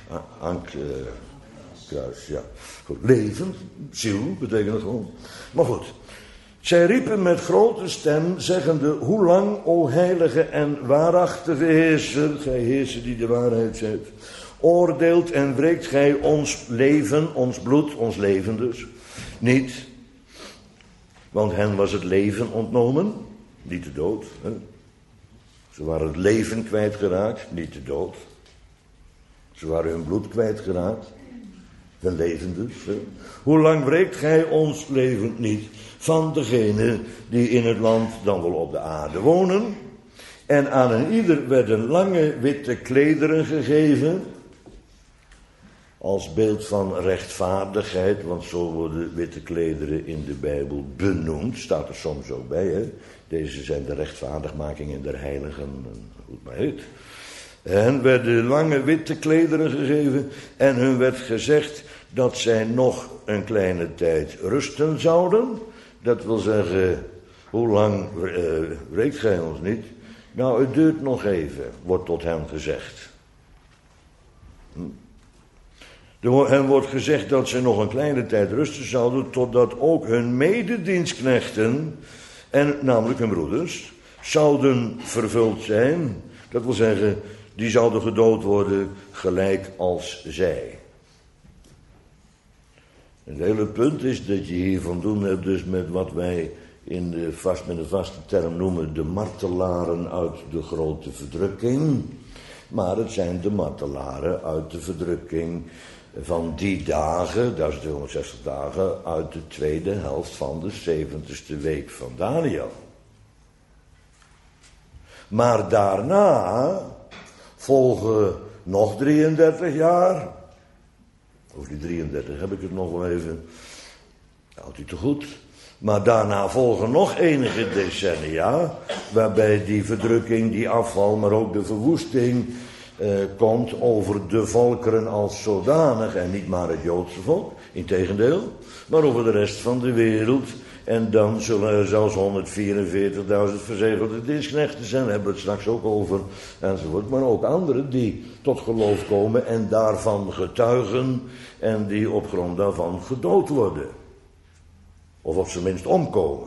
kruis, ja. Goed, leven, ziel, betekent het gewoon. Maar goed. Zij riepen met grote stem, zeggende, hoe lang, o heilige en waarachtige heerser, gij heerser die de waarheid zegt, oordeelt en wreekt gij ons leven, ons bloed, ons leven dus, niet. Want hen was het leven ontnomen, niet de dood. Hè? Ze waren het leven kwijtgeraakt, niet de dood. Ze waren hun bloed kwijtgeraakt, hun leven dus. Hè? Hoe lang wreekt gij ons leven niet van degene die in het land, dan wel op de aarde wonen. En aan een ieder werden lange witte klederen gegeven. Als beeld van rechtvaardigheid, want zo worden witte klederen in de Bijbel benoemd. Staat er soms ook bij, hè. Deze zijn de rechtvaardigmakingen der heiligen, hoe het maar heet. Hen werden lange witte klederen gegeven en hun werd gezegd dat zij nog een kleine tijd rusten zouden. Dat wil zeggen, hoe lang wreekt gij ons niet? Nou, het duurt nog even, wordt tot hen gezegd. Hen wordt gezegd dat ze nog een kleine tijd rusten zouden, totdat ook hun mededienstknechten, en namelijk hun broeders, zouden vervuld zijn. Dat wil zeggen, die zouden gedood worden gelijk als zij. Het hele punt is dat je hier van doen hebt dus met wat wij met een vaste term noemen de martelaren uit de grote verdrukking. Maar het zijn de martelaren uit de verdrukking van die dagen, 1260 dagen, uit de tweede helft van de 70ste week van Daniel. Maar daarna volgen nog 33 jaar. Over die 33 heb ik het nog wel even. Houdt u te goed. Maar daarna volgen nog enige decennia, waarbij die verdrukking, die afval, maar ook de verwoesting komt over de volkeren als zodanig. En niet maar het Joodse volk, integendeel, maar over de rest van de wereld. En dan zullen er zelfs 144.000 verzegelde dienstknechten zijn, daar hebben we het straks ook over, enzovoort. Maar ook anderen die tot geloof komen en daarvan getuigen en die op grond daarvan gedood worden. Of op zijn minst omkomen.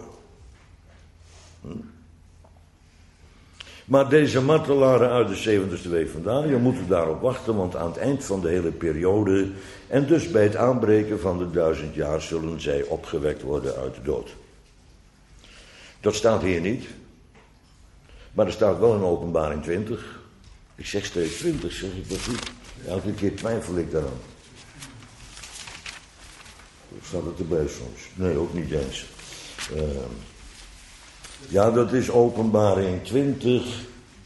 Maar deze martelaren uit de 70ste week van Daniel moeten daarop wachten, want aan het eind van de hele periode en dus bij het aanbreken van de 1000 jaar zullen zij opgewekt worden uit de dood. Dat staat hier niet, maar er staat wel in Openbaring 20. Ik zeg steeds 20, zeg ik dat goed? Elke keer twijfel ik daaraan. Staat het erbij soms? Nee, ook niet eens. Ja, dat is Openbaring 20,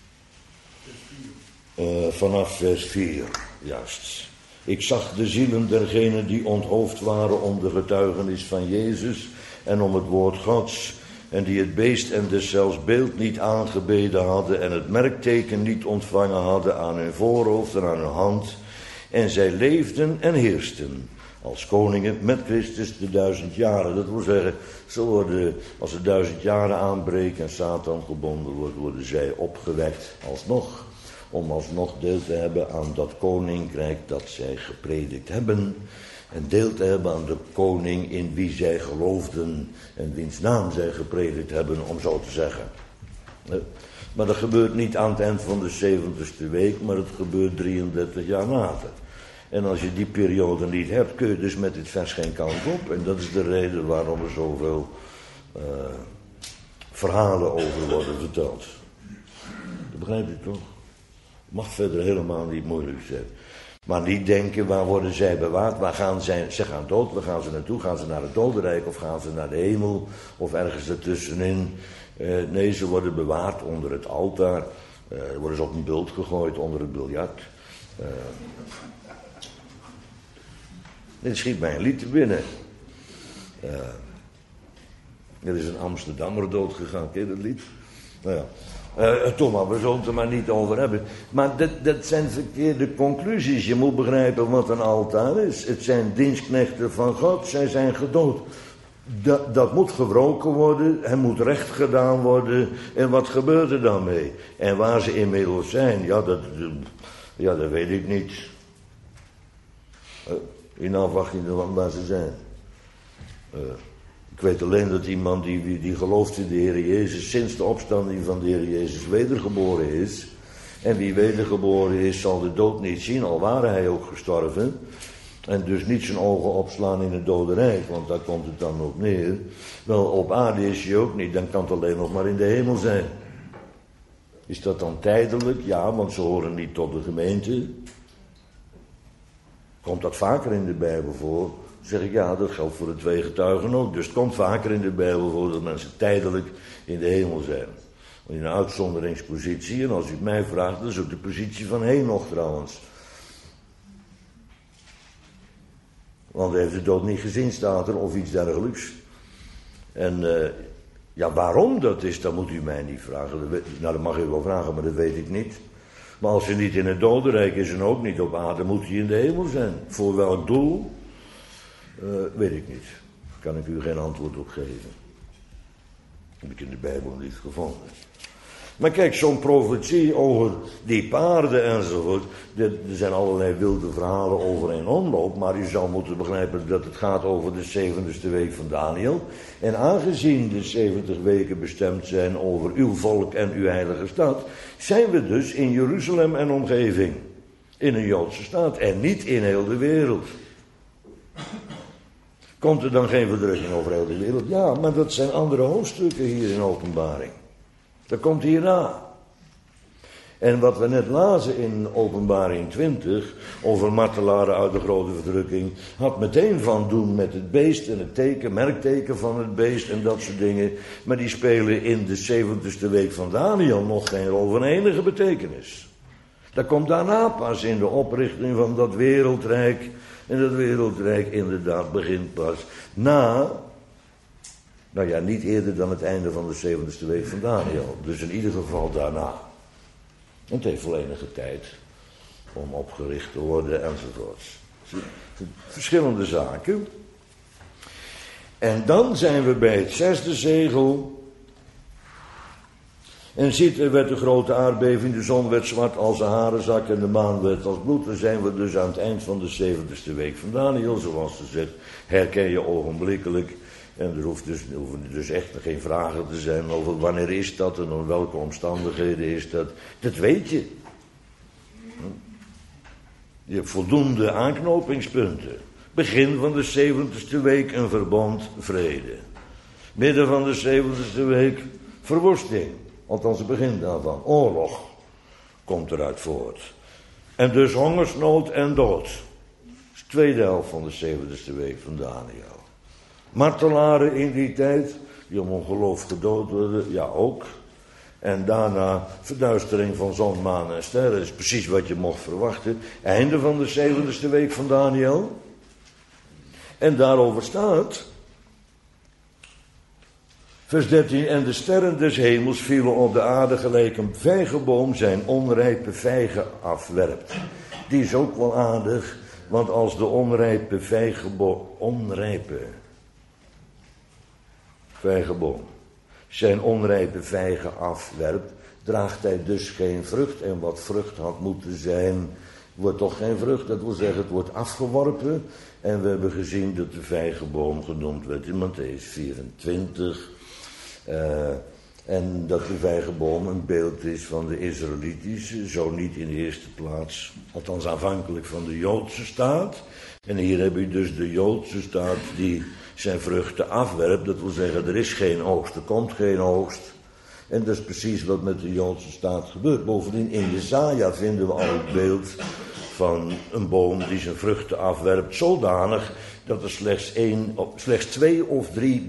vanaf vers 4, juist. Ik zag de zielen dergenen die onthoofd waren om de getuigenis van Jezus en om het woord Gods, en die het beest en deszelfs beeld niet aangebeden hadden en het merkteken niet ontvangen hadden aan hun voorhoofd en aan hun hand. En zij leefden en heersten als koningen met Christus de 1000 jaren. Dat wil zeggen, als de 1000 jaren aanbreken en Satan gebonden wordt, worden zij opgewekt alsnog. Om alsnog deel te hebben aan dat koninkrijk dat zij gepredikt hebben. En deel te hebben aan de koning in wie zij geloofden en wiens naam zij gepredikt hebben, om zo te zeggen. Maar dat gebeurt niet aan het eind van de 70ste week, maar het gebeurt 33 jaar later. En als je die periode niet hebt, kun je dus met dit vers geen kant op. En dat is de reden waarom er zoveel verhalen over worden verteld. Dat begrijp je toch? Mag verder helemaal niet moeilijk zijn. Maar niet denken, waar worden zij bewaard? Waar gaan zij? Ze gaan dood, waar gaan ze naartoe? Gaan ze naar het dodenrijk of gaan ze naar de hemel? Of ergens ertussenin? Nee, ze worden bewaard onder het altaar. Worden ze op een bult gegooid onder het biljart. Dit schiet mij een lied te binnen. Er is een Amsterdammer doodgegaan, ken je dat lied? Nou ja. Toch maar, we zullen het er maar niet over hebben. Maar dat zijn verkeerde conclusies. Je moet begrijpen wat een altaar is. Het zijn dienstknechten van God, zij zijn gedood. Dat moet gewroken worden, er moet recht gedaan worden. En wat gebeurt er dan mee? En waar ze inmiddels zijn, dat weet ik niet. In afwachting van waar ze zijn. Ik weet alleen dat iemand die gelooft in de Heer Jezus sinds de opstanding van de Heer Jezus wedergeboren is. En wie wedergeboren is zal de dood niet zien, al ware hij ook gestorven. En dus niet zijn ogen opslaan in het dodenrijk, want daar komt het dan op neer. Wel, op aarde is hij ook niet, dan kan het alleen nog maar in de hemel zijn. Is dat dan tijdelijk? Ja, want ze horen niet tot de gemeente. Komt dat vaker in de Bijbel voor? Zeg ik, ja, dat geldt voor de 2 getuigen ook. Dus het komt vaker in de Bijbel voor dat mensen tijdelijk in de hemel zijn. In een uitzonderingspositie, en als u het mij vraagt, dat is ook de positie van Henoch trouwens. Want hij heeft de dood niet gezien, staat er, of iets dergelijks. En waarom dat is, dat moet u mij niet vragen. Dat mag u wel vragen, maar dat weet ik niet. Maar als hij niet in het dodenrijk is en ook niet op aarde, moet hij in de hemel zijn. Voor welk doel? Weet ik niet. Kan ik u geen antwoord op geven. Heb ik in de Bijbel niet gevonden. Maar kijk, zo'n profetie over die paarden enzovoort. Er zijn allerlei wilde verhalen over in omloop. Maar u zou moeten begrijpen dat het gaat over de 70ste week van Daniel. En aangezien de 70 weken bestemd zijn over uw volk en uw heilige stad, zijn we dus in Jeruzalem en omgeving. In een Joodse staat en niet in heel de wereld. Komt er dan geen verdrukking over heel de wereld? Ja, maar dat zijn andere hoofdstukken hier in Openbaring. Dat komt hierna. En wat we net lazen in Openbaring 20 over martelaren uit de grote verdrukking, had meteen van doen met het beest en het teken, merkteken van het beest en dat soort dingen. Maar die spelen in de 70ste week van Daniel nog geen rol van enige betekenis. Dat komt daarna pas in de oprichting van dat wereldrijk. En dat wereldrijk inderdaad begint pas na, niet eerder dan het einde van de 70ste week van Daniel. Dus in ieder geval daarna. En het heeft wel enige tijd om opgericht te worden enzovoorts. Verschillende zaken. En dan zijn we bij het 6e zegel. En ziet, er werd een grote aardbeving, de zon werd zwart als een harenzak en de maan werd als bloed. Dan zijn we dus aan het eind van de 70ste week van Daniel, zoals gezegd, herken je ogenblikkelijk. En er hoeven dus echt geen vragen te zijn over wanneer is dat en onder welke omstandigheden is dat. Dat weet je. Je hebt voldoende aanknopingspunten. Begin van de 70ste week een verbond vrede. Midden van de 70ste week verwoesting. Althans het begin daarvan. Oorlog komt eruit voort. En dus hongersnood en dood. Dat is de tweede helft van de 70ste week van Daniel. Martelaren in die tijd, die om ongeloof gedood worden, ja ook. En daarna verduistering van zon, maan en sterren. Dat is precies wat je mocht verwachten. Einde van de 70ste week van Daniel. En daarover staat, vers 13, en de sterren des hemels vielen op de aarde gelijk een vijgenboom zijn onrijpe vijgen afwerpt. Die is ook wel aardig. Want als de onrijpe vijgenboom zijn onrijpe vijgen afwerpt, draagt hij dus geen vrucht. En wat vrucht had moeten zijn, wordt toch geen vrucht. Dat wil zeggen, het wordt afgeworpen. En we hebben gezien dat de vijgenboom genoemd werd in Mattheüs 24. En dat de vijgenboom een beeld is van de Israëlitische, zo niet in de eerste plaats, althans aanvankelijk van de Joodse staat. En hier heb je dus de Joodse staat die zijn vruchten afwerpt. Dat wil zeggen, er is geen oogst, er komt geen oogst. En dat is precies wat met de Joodse staat gebeurt. Bovendien in Jesaja vinden we al het beeld van een boom die zijn vruchten afwerpt, zodanig dat er slechts 2 of 3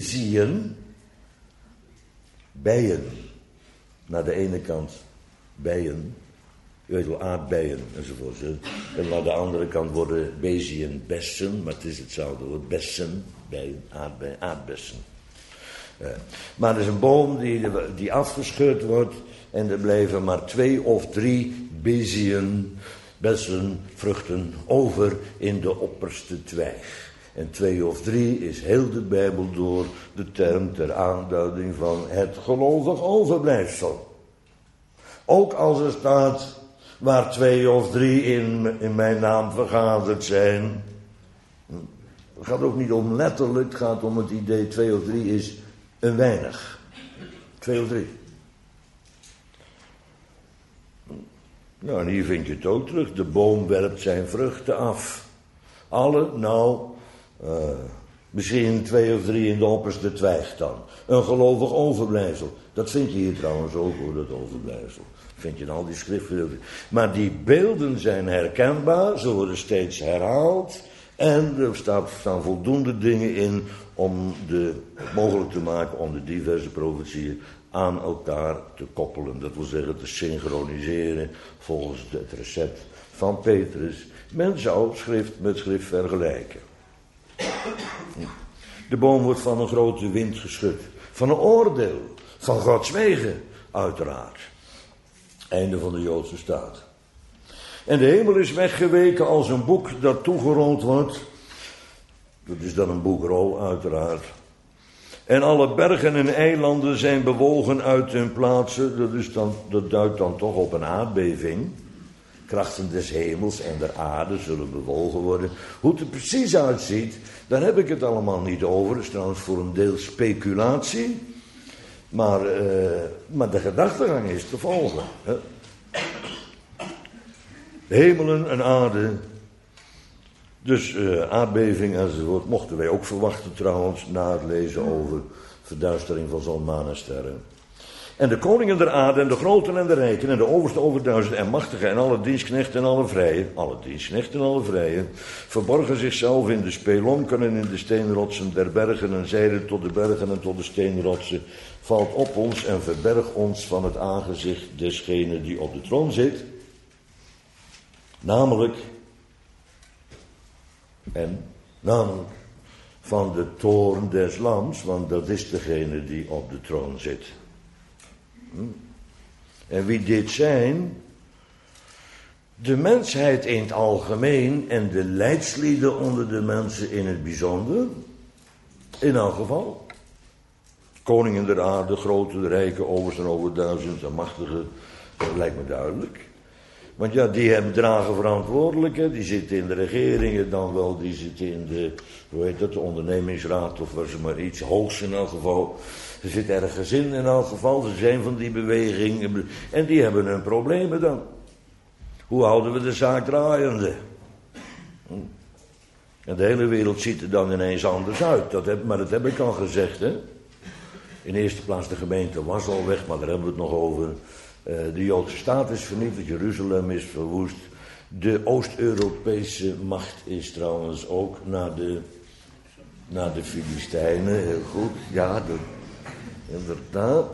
bijen, naar de ene kant bijen, je weet wel, aardbeien enzovoort. En aan de andere kant worden bezien bessen, maar het is hetzelfde woord, bessen, bijen, aardbessen. Maar er is een boom die afgescheurd wordt en er blijven maar 2 of 3 bessen, vruchten over in de opperste twijg. En 2 of 3 is heel de Bijbel door de term ter aanduiding van het gelovig overblijfsel. Ook als er staat waar 2 of 3 in mijn naam vergaderd zijn. Het gaat ook niet om letterlijk, het gaat om het idee 2 of 3 is een weinig. 2 of 3. Nou, en hier vind je het ook terug. De boom werpt zijn vruchten af. Misschien 2 of 3 in de opperste twijg dan. Een gelovig overblijfsel. Dat vind je hier trouwens ook hoor, dat overblijfsel. Dat vind je in al die schriftbeelden. Maar die beelden zijn herkenbaar, ze worden steeds herhaald. En er staan voldoende dingen in om het mogelijk te maken om de diverse profetieën aan elkaar te koppelen. Dat wil zeggen te synchroniseren volgens het recept van Petrus. Men zou schrift met schrift vergelijken. De boom wordt van een grote wind geschud. Van een oordeel. Van Gods wegen, uiteraard. Einde van de Joodse staat. En de hemel is weggeweken als een boek dat toegerold wordt. Dat is dan een boekrol, uiteraard. En alle bergen en eilanden zijn bewogen uit hun plaatsen. Dat duidt dan toch op een aardbeving. Krachten des hemels en der aarde zullen bewogen worden. Hoe het er precies uitziet, daar heb ik het allemaal niet over. Dat is trouwens voor een deel speculatie. Maar de gedachtegang is te volgen. Hè? Hemelen en aarde. Dus aardbeving enzovoort mochten wij ook verwachten trouwens na het lezen over verduistering van zon, maan en sterren. En de koningen der aarde en de groten en de rijken en de overste over 1000 en machtigen en alle dienstknechten en alle vrije, verborgen zichzelf in de spelonken en in de steenrotsen der bergen en zeiden tot de bergen en tot de steenrotsen, valt op ons en verberg ons van het aangezicht desgene die op de troon zit, namelijk van de toorn des lams, want dat is degene die op de troon zit. En wie dit zijn? De mensheid in het algemeen en de leidslieden onder de mensen in het bijzonder. In elk geval. Koningen der aarde, grote, rijke, oversten over 1000 en machtige, dat lijkt me duidelijk. Want ja, die dragen verantwoordelijkheid, die zitten in de regeringen, dan wel, die zitten in de ondernemingsraad of waar ze maar iets hoogs in elk geval. Er zit ergens in elk geval, ze zijn van die beweging en die hebben hun problemen dan. Hoe houden we de zaak draaiende? En de hele wereld ziet er dan ineens anders uit, maar dat heb ik al gezegd, hè. In de eerste plaats de gemeente was al weg, maar daar hebben we het nog over. De Joodse staat is vernietigd, Jeruzalem is verwoest. De Oost-Europese macht is trouwens ook naar de Filistijnen, heel goed. Ja, inderdaad.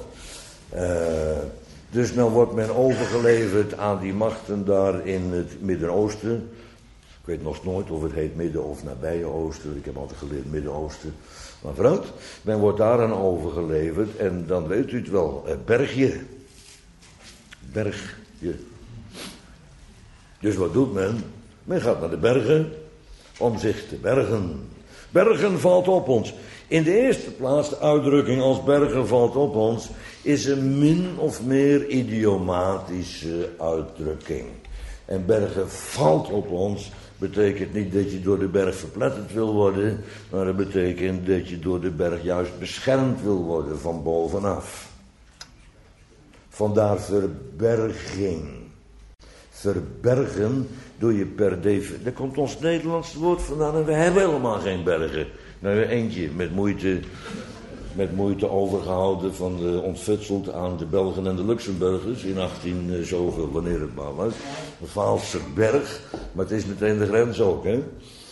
Dus nou wordt men overgeleverd aan die machten daar in het Midden-Oosten. Ik weet nog nooit of het heet Midden- of Nabije Oosten. Ik heb altijd geleerd Midden-Oosten. Maar vooruit, men wordt daaraan overgeleverd en dan weet u het wel, Bergje. Dus wat doet men? Men gaat naar de bergen om zich te bergen. Bergen valt op ons. In de eerste plaats, de uitdrukking als bergen valt op ons, is een min of meer idiomatische uitdrukking. En bergen valt op ons betekent niet dat je door de berg verpletterd wil worden, maar het betekent dat je door de berg juist beschermd wil worden van bovenaf. Vandaar verberging. Verbergen doe je per definitie. Daar komt ons Nederlandse woord vandaan en we hebben helemaal geen bergen. Nou, eentje met moeite overgehouden van ontfutseld aan de Belgen en de Luxemburgers in 18 zoveel, wanneer het maar was. Een Vaalse berg, maar het is meteen de grens ook, hè.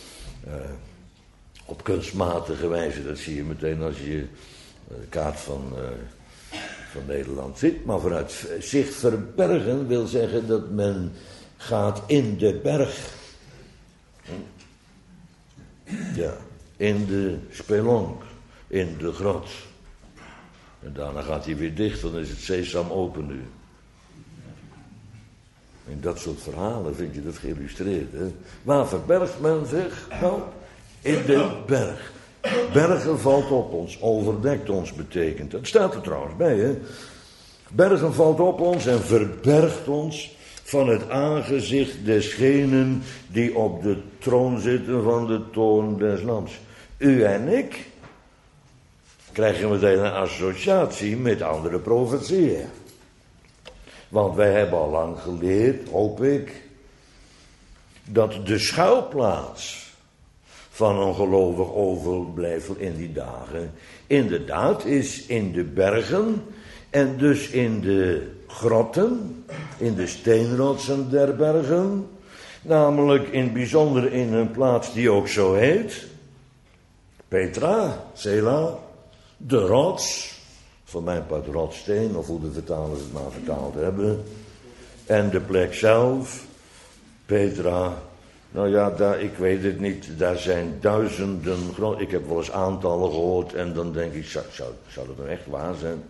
Op kunstmatige wijze, dat zie je meteen als je de kaart van Nederland ziet. Maar vanuit zich verbergen wil zeggen dat men gaat in de berg. Ja, in de spelonk, in de grot. En daarna gaat hij weer dicht, dan is het sesam open nu. In dat soort verhalen vind je dat geïllustreerd, hè? Waar verbergt men zich? Nou, in de berg. Bergen valt op ons, overdekt ons betekent. Dat staat er trouwens bij, hè. Bergen valt op ons en verbergt ons van het aangezicht desgenen die op de troon zitten van de toorn des lams. U en ik krijgen meteen een associatie met andere profetieën. Want wij hebben al lang geleerd, hoop ik, dat de schuilplaats van een gelovig overblijfsel in die dagen inderdaad is in de bergen en dus in de grotten, in de steenrotsen der bergen, namelijk in het bijzonder in een plaats die ook zo heet, Petra, Sela, de rots, van mijn part rotsteen, of hoe de vertalers het maar vertaald hebben, en de plek zelf, Petra. Nou ja, ik weet het niet, daar zijn duizenden, ik heb wel eens aantallen gehoord en dan denk ik, zou dat nou echt waar zijn?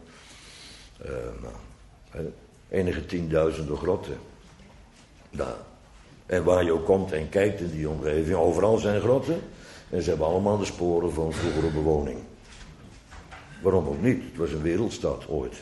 Enige 10.000 grotten. Nou, en waar je ook komt en kijkt in die omgeving, overal zijn grotten en ze hebben allemaal de sporen van vroegere bewoning. Waarom ook niet? Het was een wereldstad ooit.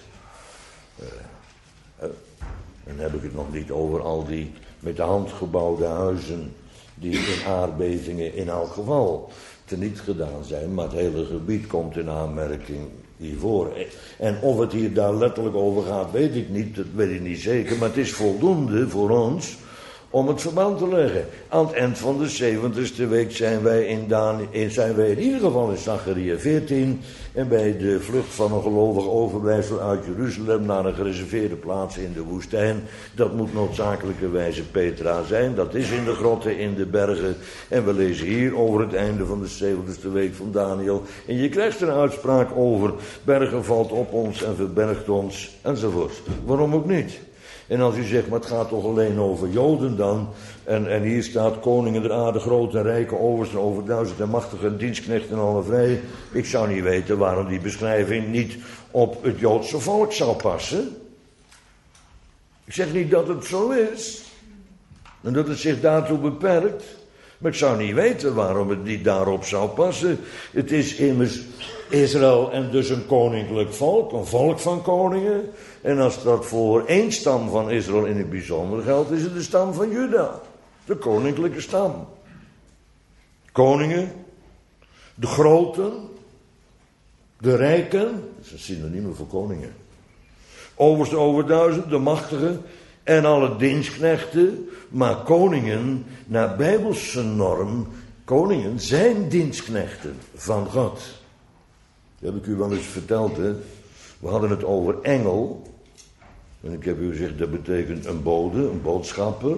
En dan heb ik het nog niet over al die met de hand gebouwde huizen die in aardbevingen in elk geval teniet gedaan zijn, maar het hele gebied komt in aanmerking hiervoor. En of het hier daar letterlijk over gaat, weet ik niet, dat weet ik niet zeker, maar het is voldoende voor ons om het verband te leggen. Aan het eind van de 70ste week zijn wij in ieder geval in Zacharia 14 en bij de vlucht van een gelovig overblijfsel uit Jeruzalem naar een gereserveerde plaats in de woestijn. Dat moet noodzakelijkerwijze Petra zijn, dat is in de grotten, in de bergen. En we lezen hier over het einde van de 70ste week van Daniel. En je krijgt er een uitspraak over, bergen valt op ons en verbergt ons, enzovoort. Waarom ook niet? En als u zegt, maar het gaat toch alleen over Joden dan. En hier staat koningen der aarde, grote en rijke oversten, over 1000 en machtige dienstknechten en alle vrij. Ik zou niet weten waarom die beschrijving niet op het Joodse volk zou passen. Ik zeg niet dat het zo is. En dat het zich daartoe beperkt. Maar ik zou niet weten waarom het niet daarop zou passen. Het is immers Israël en dus een koninklijk volk, een volk van koningen. En als dat voor één stam van Israël in het bijzonder geldt, is het de stam van Juda. De koninklijke stam. Koningen, de groten, de rijken, dat is een synoniem voor koningen. Oversten over 1000, de machtigen en alle dienstknechten. Maar koningen, naar bijbelse norm, koningen zijn dienstknechten van God. Dat heb ik u wel eens verteld, hè. We hadden het over engel. En ik heb u gezegd, dat betekent een bode, een boodschapper.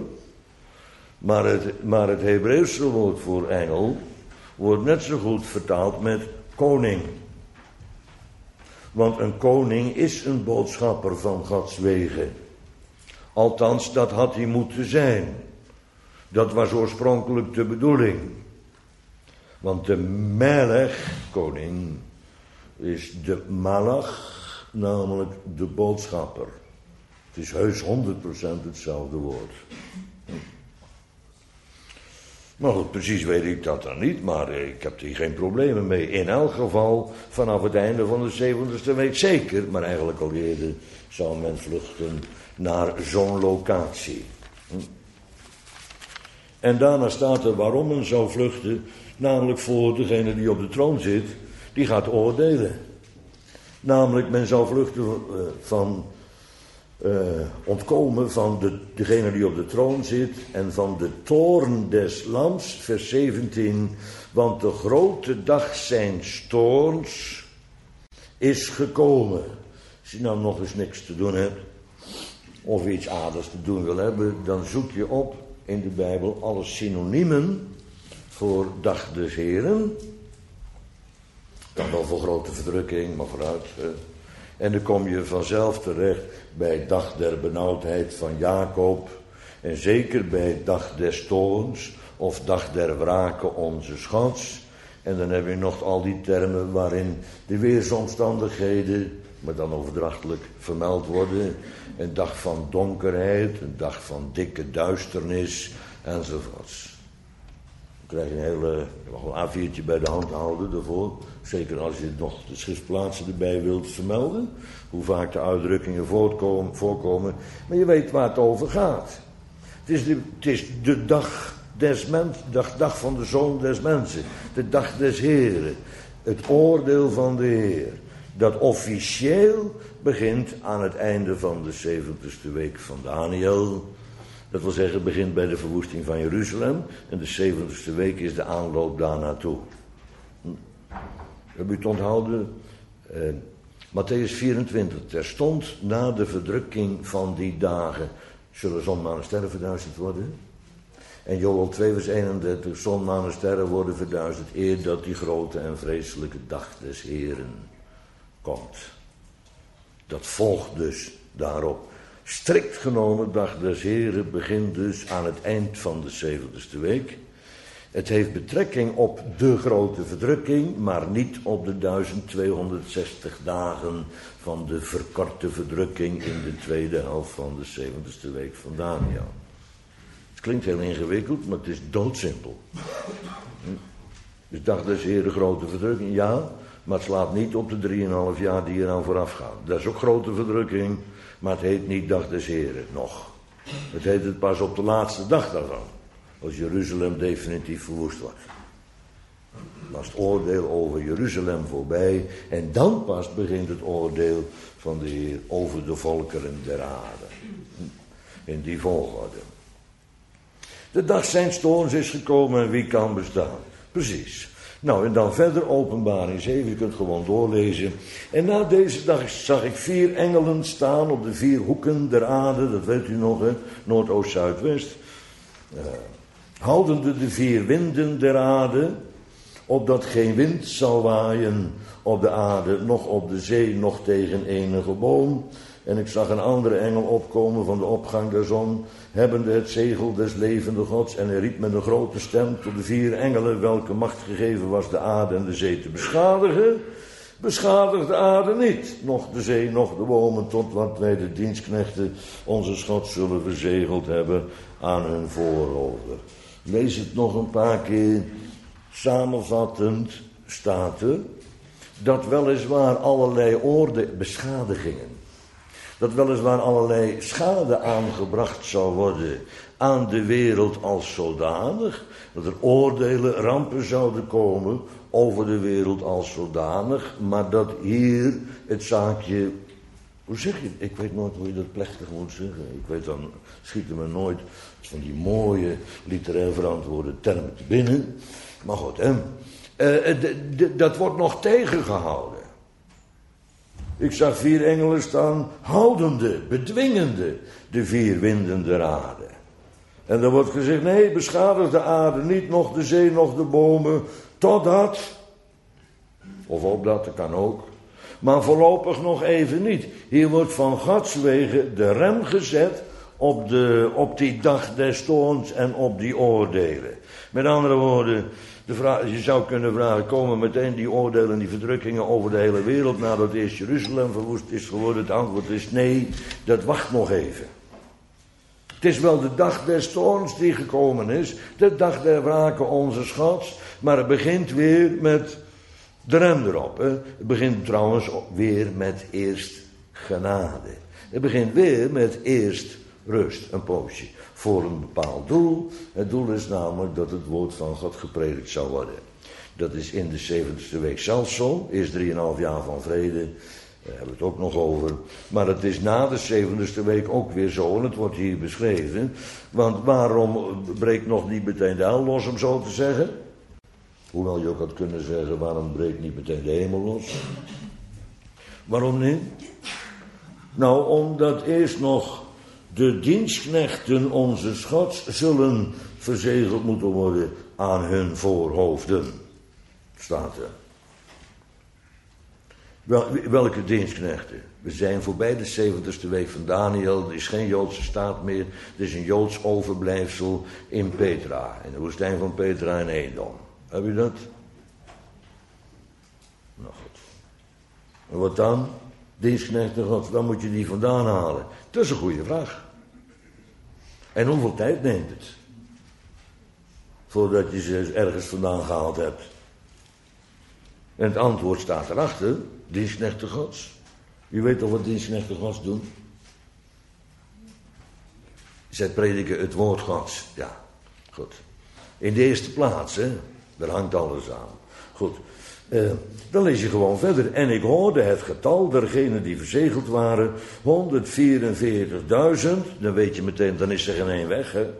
Maar het Hebreeuwse woord voor engel wordt net zo goed vertaald met koning. Want een koning is een boodschapper van Gods wegen. Althans, dat had hij moeten zijn. Dat was oorspronkelijk de bedoeling. Want de melech, koning, is de malach, namelijk de boodschapper. Het is heus 100% hetzelfde woord. Maar goed, precies weet ik dat dan niet, maar ik heb hier geen problemen mee. In elk geval, vanaf het einde van de 70ste week zeker, maar eigenlijk al eerder zou men vluchten naar zo'n locatie. En daarna staat er waarom men zou vluchten, namelijk voor degene die op de troon zit, die gaat oordelen. Namelijk, men zou vluchten ontkomen van degene die op de troon zit en van de toorn des lams, vers 17. Want de grote dag zijns toorns is gekomen. Als je nou nog eens niks te doen hebt, of iets aardigs te doen wil hebben, dan zoek je op in de Bijbel alle synoniemen voor dag des Heren. Dan wel voor grote verdrukking, maar vooruit. En dan kom je vanzelf terecht bij dag der benauwdheid van Jacob. En zeker bij dag des toorns of dag der wrake onze Gods. En dan heb je nog al die termen waarin de weersomstandigheden, maar dan overdrachtelijk vermeld worden. Een dag van donkerheid, een dag van dikke duisternis enzovoorts. Dan krijg je je mag een A4'tje bij de hand houden daarvoor. Zeker als je nog de schriftplaatsen erbij wilt vermelden. Hoe vaak de uitdrukkingen voorkomen. Maar je weet waar het over gaat. Het is de dag des dag van de Zoon des Mensen. De dag des Heren. Het oordeel van de Heer. Dat officieel begint aan het einde van de 70ste week van Daniel. Dat wil zeggen, het begint bij de verwoesting van Jeruzalem. En de 70ste week is de aanloop daar naartoe. Heb u het onthouden? Matthäus 24. Terstond na de verdrukking van die dagen zullen zon, maan en sterren verduisterd worden. En Joel 2 vers 31. Zon, maan en sterren worden verduisterd eer dat die grote en vreselijke dag des Heren komt. Dat volgt dus daarop. Strikt genomen, dag des Heren begint dus aan het eind van de 70ste week. Het heeft betrekking op de grote verdrukking, maar niet op de 1260 dagen van de verkorte verdrukking in de tweede helft van de 70ste week van Daniel. Het klinkt heel ingewikkeld, maar het is doodsimpel. Dus dag des Heren, grote verdrukking, ja, maar het slaat niet op de 3,5 jaar die eraan vooraf gaan. Dat is ook grote verdrukking, maar het heet niet dag des Heren nog. Het heet het pas op de laatste dag daarvan. Als Jeruzalem definitief verwoest was. Dan was het oordeel over Jeruzalem voorbij. En dan pas begint het oordeel van de Heer over de volkeren der aarde. In die volgorde. De dag zijns toorns is gekomen en wie kan bestaan? Precies. Nou, en dan verder Openbaring 7, je kunt gewoon doorlezen. En na deze dag zag ik 4 engelen staan op de 4 hoeken der aarde. Dat weet u nog, hè? Noord, Oost, Zuid, West. Houdende de 4 winden der aarde, opdat geen wind zal waaien op de aarde, noch op de zee, noch tegen enige boom. En ik zag een andere engel opkomen van de opgang der zon, hebbende het zegel des levende Gods. En hij riep met een grote stem tot de 4 engelen, welke macht gegeven was de aarde en de zee te beschadigen. Beschadigt de aarde niet, noch de zee, noch de bomen, tot wat wij de dienstknechten onze Gods zullen verzegeld hebben aan hun voorhoofden. Lees het nog een paar keer. Samenvattend staat er dat weliswaar allerlei beschadigingen, dat weliswaar allerlei schade aangebracht zou worden aan de wereld als zodanig, dat er oordelen, rampen zouden komen over de wereld als zodanig, maar dat hier het zaakje, hoe zeg je, ik weet nooit hoe je dat plechtig moet zeggen, ik weet dan, schieten me nooit van die mooie literair verantwoorde termen te binnen, maar goed, dat wordt nog tegengehouden. Ik zag 4 engelen staan, houdende, bedwingende de 4 winden der aarde. En er wordt gezegd, nee, beschadig de aarde niet, nog de zee, nog de bomen, totdat, of opdat, dat kan ook, maar voorlopig nog even niet. Hier wordt van Gods wegen de rem gezet op die dag des toorns en op die oordelen. Met andere woorden, je zou kunnen vragen, komen meteen die oordelen en die verdrukkingen over de hele wereld nadat eerst Jeruzalem verwoest is geworden? Het antwoord is nee, dat wacht nog even. Het is wel de dag des toorns die gekomen is. De dag der wrake onze Gods. Maar het begint weer met de rem erop. Hè. Het begint trouwens weer met eerst genade. Het begint weer met eerst rust, een poosje. Voor een bepaald doel. Het doel is namelijk dat het woord van God gepredikt zal worden. Dat is in de 70ste week zelfs zo. Eerst 3,5 jaar van vrede. Daar hebben we het ook nog over. Maar het is na de 70ste week ook weer zo. En het wordt hier beschreven. Want waarom breekt nog niet meteen de hel los, om zo te zeggen? Hoewel je ook had kunnen zeggen, waarom breekt niet meteen de hemel los? Waarom niet? Nou, omdat eerst nog de dienstknechten onze Gods zullen verzegeld moeten worden aan hun voorhoofden. Staat er. Welke dienstknechten? We zijn voorbij de 70ste week van Daniel. Er is geen Joodse staat meer. Er is een Joods overblijfsel in Petra. In de woestijn van Petra en Edom. Heb je dat? Nou goed. En wat dan? Dienstknechten Gods, waar moet je die vandaan halen? Dat is een goede vraag. En hoeveel tijd neemt het? Voordat je ze ergens vandaan gehaald hebt. En het antwoord staat erachter. Dienstknechten Gods. U weet toch wat dienstknechten Gods doen? Zij prediken het woord Gods. Ja, goed. In de eerste plaats, hè. Daar hangt alles aan. Goed. Dan lees je gewoon verder. En ik hoorde het getal dergenen die verzegeld waren. 144.000. Dan weet je meteen, dan is er geen één weg, hè.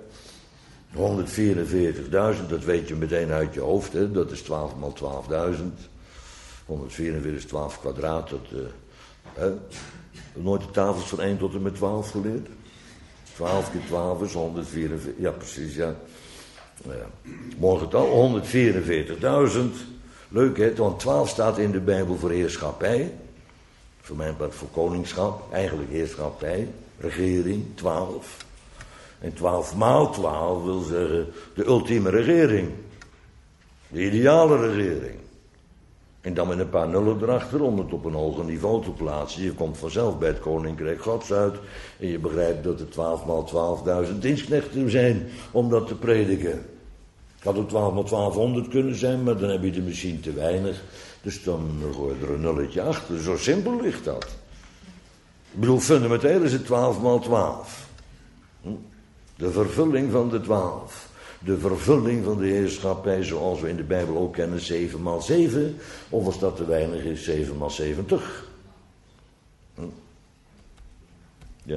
144.000, dat weet je meteen uit je hoofd, hè. Dat is 12 maal 12.000. 144 is 12 kwadraat. Dat, nooit de tafels van 1 tot en met 12 geleerd? 12 keer 12 is 144. Ja, precies, ja. Mooi getal, 144.000. Leuk, hè? Want 12 staat in de Bijbel voor heerschappij. Voor mijn part voor koningschap. Eigenlijk heerschappij. Regering, 12. En 12 maal 12 wil zeggen de ultieme regering. De ideale regering. En dan met een paar nullen erachter om het op een hoger niveau te plaatsen. Je komt vanzelf bij het Koninkrijk Gods uit. En je begrijpt dat er 12 maal 12.000 dienstknechten zijn om dat te prediken. Het had ook 12 maal 1200 kunnen zijn, maar dan heb je er misschien te weinig. Dus dan gooi je er een nulletje achter. Zo simpel ligt dat. Ik bedoel, fundamenteel is het 12 maal 12. De vervulling van de 12. De vervulling van de heerschappij zoals we in de Bijbel ook kennen, 7 maal 7. Of als dat te weinig is, 7 maal 70. Ja.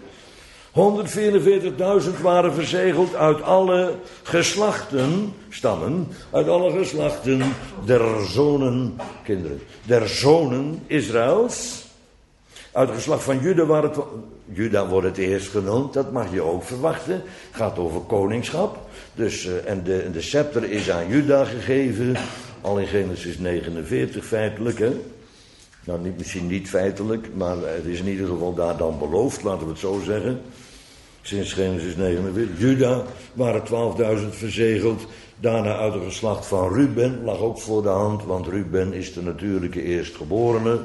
144.000 waren verzegeld uit alle geslachten, stammen, uit alle geslachten der zonen, kinderen, der zonen Israëls. Uit het geslacht van Juda Juda wordt het eerst genoemd, dat mag je ook verwachten. Het gaat over koningschap. Dus, en de scepter is aan Juda gegeven, al in Genesis 49 feitelijk, hè. Nou, misschien niet feitelijk, maar het is in ieder geval daar dan beloofd, laten we het zo zeggen. Sinds Genesis 49. Juda waren 12.000 verzegeld. Daarna uit het geslacht van Ruben, lag ook voor de hand, want Ruben is de natuurlijke eerstgeborene.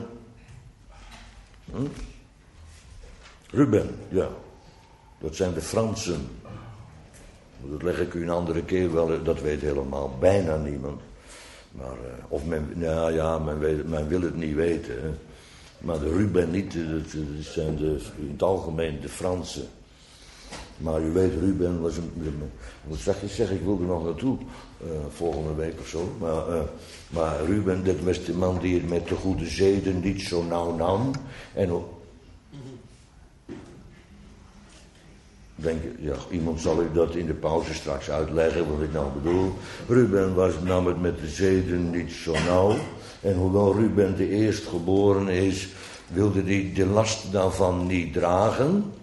Ruben, ja. Dat zijn de Fransen. Dat leg ik u een andere keer wel, dat weet helemaal bijna niemand. Maar, of men, men wil het niet weten. Hè. Maar de Ruben niet, dat zijn in het algemeen de Fransen. Maar u weet, Ruben was wat zag je zeggen, ik wil er nog naartoe, volgende week of zo. Maar Ruben, dat was de man die het met de goede zeden niet zo nauw nam. En denk, ja, iemand zal ik dat in de pauze straks uitleggen, wat ik nou bedoel. Ruben nam het met de zeden niet zo nauw. En hoewel Ruben de eerstgeboren is, wilde hij de last daarvan niet dragen.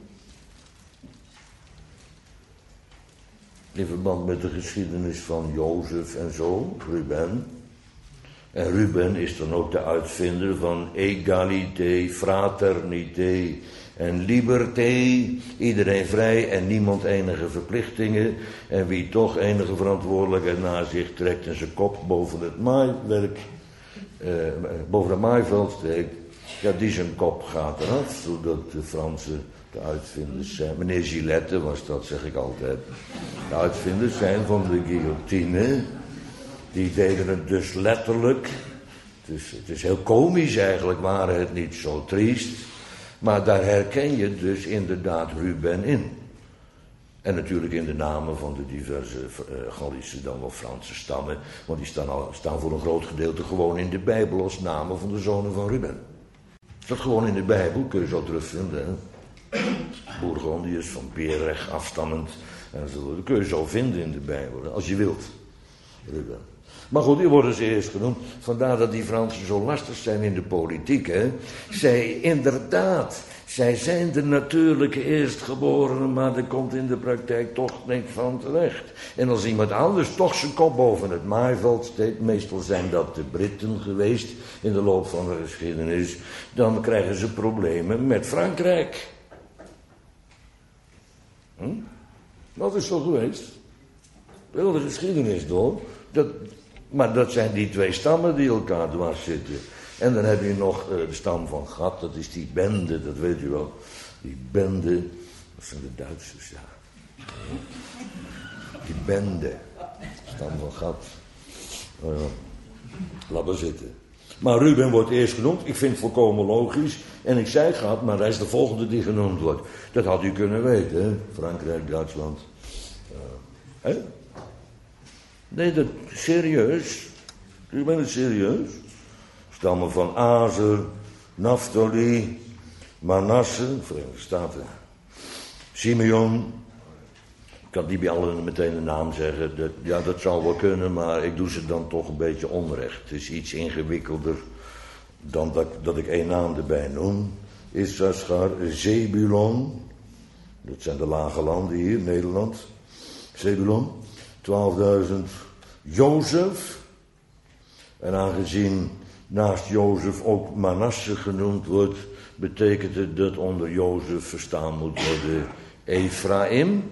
In verband met de geschiedenis van Jozef en zo, Ruben. En Ruben is dan ook de uitvinder van egalité, fraternité en liberté. Iedereen vrij en niemand enige verplichtingen. En wie toch enige verantwoordelijkheid naar zich trekt en zijn kop boven het maaiwerk, boven het maaiveld steekt, ja, die zijn kop gaat eraf, zodat de Fransen De uitvinders zijn, meneer Gillette was dat, zeg ik altijd. De uitvinders zijn van de guillotine. Die deden het dus letterlijk. Het is heel komisch eigenlijk, waren het niet zo triest. Maar daar herken je dus inderdaad Ruben in. En natuurlijk in de namen van de diverse Gallische dan wel Franse stammen. Want die staan voor een groot gedeelte gewoon in de Bijbel als namen van de zonen van Ruben. Dat gewoon in de Bijbel, kun je zo terugvinden. Hè? Bourgondiërs van Bereg afstammend. Enzovoort. Dat kun je zo vinden in de Bijbel, hè? Als je wilt. Ruben. Maar goed, die worden ze eerst genoemd. Vandaar dat die Fransen zo lastig zijn in de politiek. Hè? Zij zijn de natuurlijke eerstgeborenen, maar er komt in de praktijk toch niks van terecht. En als iemand anders toch zijn kop boven het maaiveld steekt, meestal zijn dat de Britten geweest in de loop van de geschiedenis, dan krijgen ze problemen met Frankrijk. Dat is zo geweest. Heel de geschiedenis door. Maar dat zijn die twee stammen die elkaar dwars zitten. En dan heb je nog de stam van Gad, dat is die bende, dat weet u wel. Die bende, dat zijn de Duitsers, ja. Die bende, stam van Gad. Laat maar zitten. Maar Ruben wordt eerst genoemd, ik vind het volkomen logisch. En ik zei Gad, maar hij is de volgende die genoemd wordt. Dat had u kunnen weten, hè? Frankrijk, Duitsland. Hè? Nee, dat serieus. U bent het serieus. Stammen van Azer, Naphtali, Manasse, Verenigde Staten. Simeon. Ik kan niet bij allen meteen de naam zeggen. Dat zou wel kunnen, maar ik doe ze dan toch een beetje onrecht. Het is iets ingewikkelder dan dat ik één naam erbij noem. Issachar, Zebulon. Dat zijn de lage landen hier, Nederland. Zebulon. 12.000. Jozef. En aangezien naast Jozef ook Manasse genoemd wordt, betekent het dat onder Jozef verstaan moet worden Ephraim.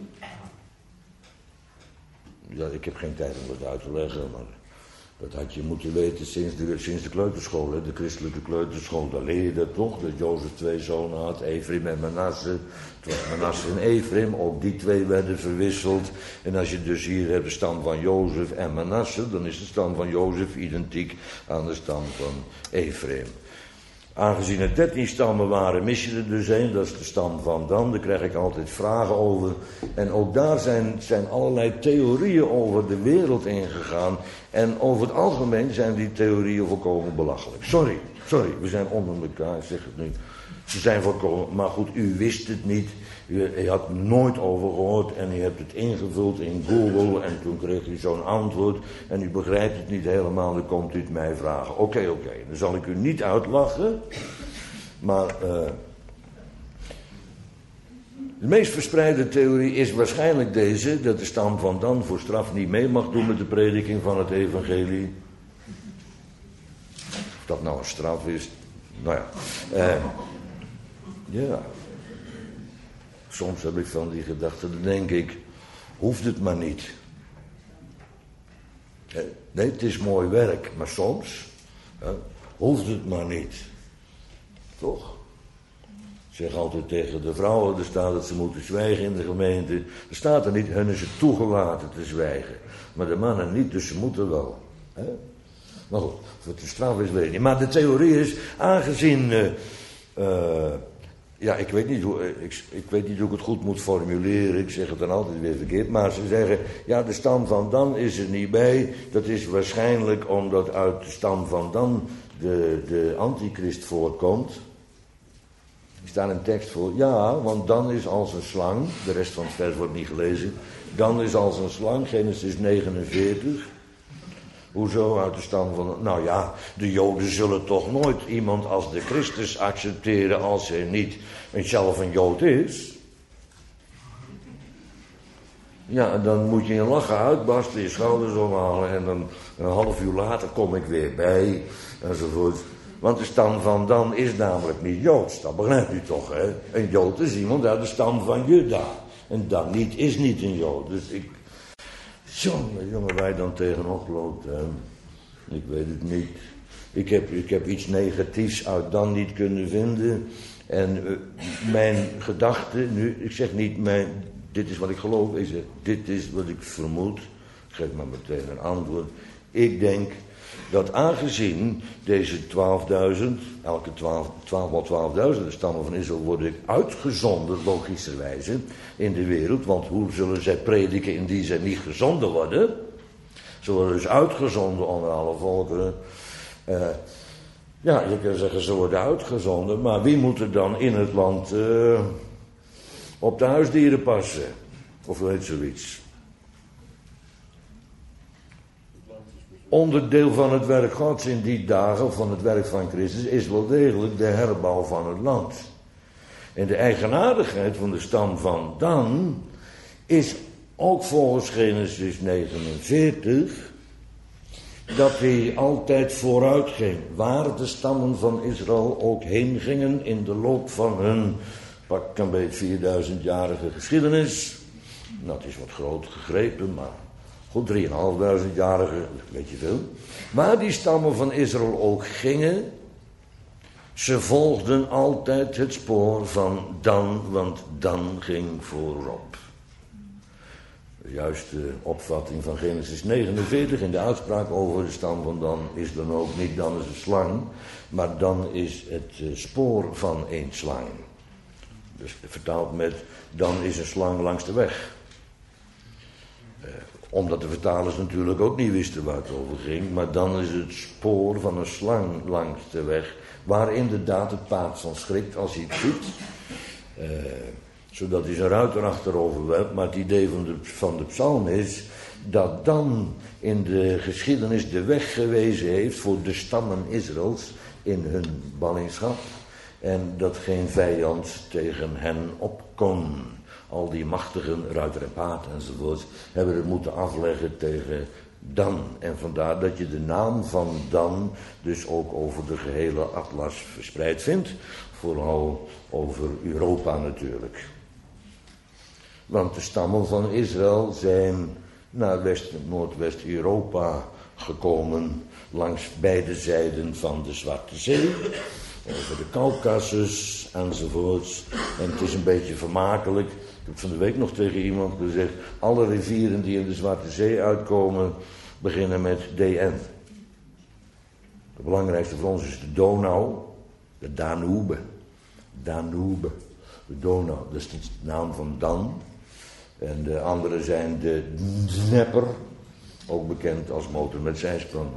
Ja, ik heb geen tijd om dat uit te leggen, maar dat had je moeten weten sinds de kleuterschool, hè, de christelijke kleuterschool. Daar leer je dat toch, dat Jozef twee zonen had, Ephraim en Manasse. Het was Manasse en Ephraim, ook die twee werden verwisseld. En als je dus hier hebt de stam van Jozef en Manasse, dan is de stam van Jozef identiek aan de stam van Ephraim. Aangezien er 13 stammen waren, mis je er dus één, dat is de stam van Dan. Daar krijg ik altijd vragen over. En ook daar zijn allerlei theorieën over de wereld ingegaan. En over het algemeen zijn die theorieën volkomen belachelijk. Sorry, we zijn onder elkaar, ik zeg het nu. Ze zijn volkomen, maar goed, u wist het niet. U had er nooit over gehoord en u hebt het ingevuld in Google en toen kreeg u zo'n antwoord en u begrijpt het niet helemaal, dan komt u het mij vragen. Oké, dan zal ik u niet uitlachen, maar de meest verspreide theorie is waarschijnlijk deze, dat de stam van Dan voor straf niet mee mag doen met de prediking van het evangelie. Of dat nou een straf is, nou ja. Ja. Soms heb ik van die gedachten, dan denk ik, hoeft het maar niet. Nee, het is mooi werk, maar soms hoeft het maar niet. Toch? Ik zeg altijd tegen de vrouwen, er staat dat ze moeten zwijgen in de gemeente. Er staat er niet, hun is het toegelaten te zwijgen. Maar de mannen niet, dus ze moeten wel. Maar goed, of het een straf is, weet ik niet. Maar de theorie is, aangezien... ik weet niet hoe ik het goed moet formuleren. Ik zeg het dan altijd weer verkeerd. Maar ze zeggen, ja, de stam van Dan is er niet bij. Dat is waarschijnlijk omdat uit de stam van Dan de antichrist voorkomt. Er staat een tekst voor. Ja, want Dan is als een slang. De rest van het vers wordt niet gelezen. Dan is als een slang, Genesis 49. Hoezo uit de stam van... Nou ja, de Joden zullen toch nooit iemand als de Christus accepteren als hij niet zelf een Jood is. Ja, en dan moet je in lachen uitbarsten, je schouders omhalen en dan een half uur later kom ik weer bij, enzovoort. Want de stam van Dan is namelijk niet Joods, dat begrijpt u toch, hè? Een Jood is iemand uit de stam van Juda. En dan is niet een Jood. Dus ik... Jongen, waar je dan tegenop loopt, ik weet het niet. Ik heb iets negatiefs uit Dan niet kunnen vinden. En mijn gedachte, nu, ik zeg niet dit is wat ik geloof, ik zeg dit is wat ik vermoed. Ik geef maar meteen een antwoord. Ik denk dat aangezien deze 12.000, elke 12.000 stammen van Israël worden uitgezonden, logischerwijze, in de wereld. Want hoe zullen zij prediken indien zij niet gezonden worden? Ze worden dus uitgezonden onder alle volkeren. Ja, je kan zeggen ze worden uitgezonden, maar wie moet er dan in het land op de huisdieren passen? Of weet zoiets. Onderdeel van het werk Gods in die dagen, van het werk van Christus, is wel degelijk de herbouw van het land. En de eigenaardigheid van de stam van Dan is ook volgens Genesis 49 dat hij altijd vooruit ging. Waar de stammen van Israël ook heen gingen in de loop van hun pak een beetje 4000-jarige geschiedenis. Dat is wat groot gegrepen, maar goed, 3.500-jarige, weet je veel. Waar die stammen van Israël ook gingen, ze volgden altijd het spoor van Dan, want Dan ging voorop. De juiste opvatting van Genesis 49 in de uitspraak over de stam van Dan is dan ook niet Dan is een slang, maar Dan is het spoor van een slang. Dus vertaald met Dan is een slang langs de weg. Omdat de vertalers natuurlijk ook niet wisten waar het over ging, maar dan is het spoor van een slang langs de weg, waar inderdaad het paard van schrikt als hij het ziet. Zodat hij zijn ruiter achterover werpt. Maar het idee van de psalm is dat Dan in de geschiedenis de weg gewezen heeft voor de stammen Israëls in hun ballingschap. En dat geen vijand tegen hen op kon. Al die machtigen, ruiter en paard enzovoort, hebben het moeten afleggen tegen Dan. En vandaar dat je de naam van Dan dus ook over de gehele atlas verspreid vindt. Vooral over Europa natuurlijk. Want de stammen van Israël zijn naar Noordwest-Europa gekomen langs beide zijden van de Zwarte Zee. Over de Caucasus enzovoorts. En het is een beetje vermakelijk. Ik heb van de week nog tegen iemand gezegd, alle rivieren die in de Zwarte Zee uitkomen, beginnen met DN. De belangrijkste voor ons is de Donau, de Danube. Danube, de Donau, dat is de naam van Dan. En de andere zijn de Dnieper, ook bekend als motor met zijsprong.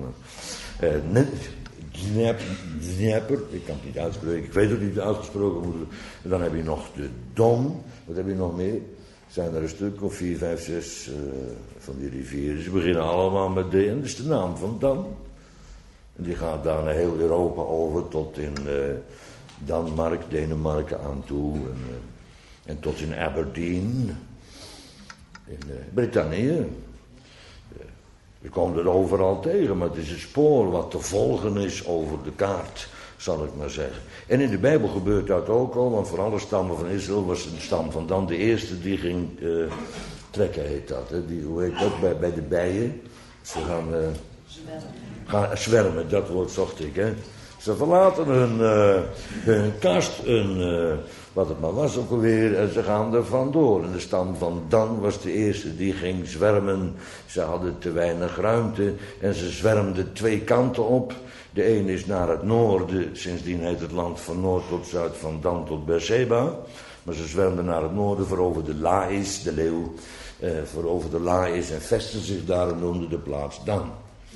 Dnieper, ik kan het niet uitspreken, ik weet dat het niet uitgesproken moet worden. En dan heb je nog de Don, wat heb je nog meer? Zijn er een stuk of 4, 5, 6 van die rivieren. Ze beginnen allemaal met D en dat is de naam van Dan. En die gaat daar naar heel Europa over tot in Denemarken aan toe. En tot in Aberdeen, in Brittannië. Je komt er overal tegen, maar het is een spoor wat te volgen is over de kaart, zal ik maar zeggen. En in de Bijbel gebeurt dat ook al, want voor alle stammen van Israël was de stam van Dan de eerste die ging trekken, heet dat. Hè? Die, hoe heet dat, bij de bijen. Ze gaan zwermen, dat woord zocht ik. Hè? Ze verlaten hun kast, wat het maar was ook alweer, en ze gaan er vandoor. En de stam van Dan was de eerste die ging zwermen. Ze hadden te weinig ruimte en ze zwermden twee kanten op. De een is naar het noorden, sindsdien heet het land van noord tot zuid, van Dan tot Beersheba. Maar ze zwermden naar het noorden voor over de Lais, de leeuw, voor over de Lais en vestigden zich daar en noemden de plaats Dan.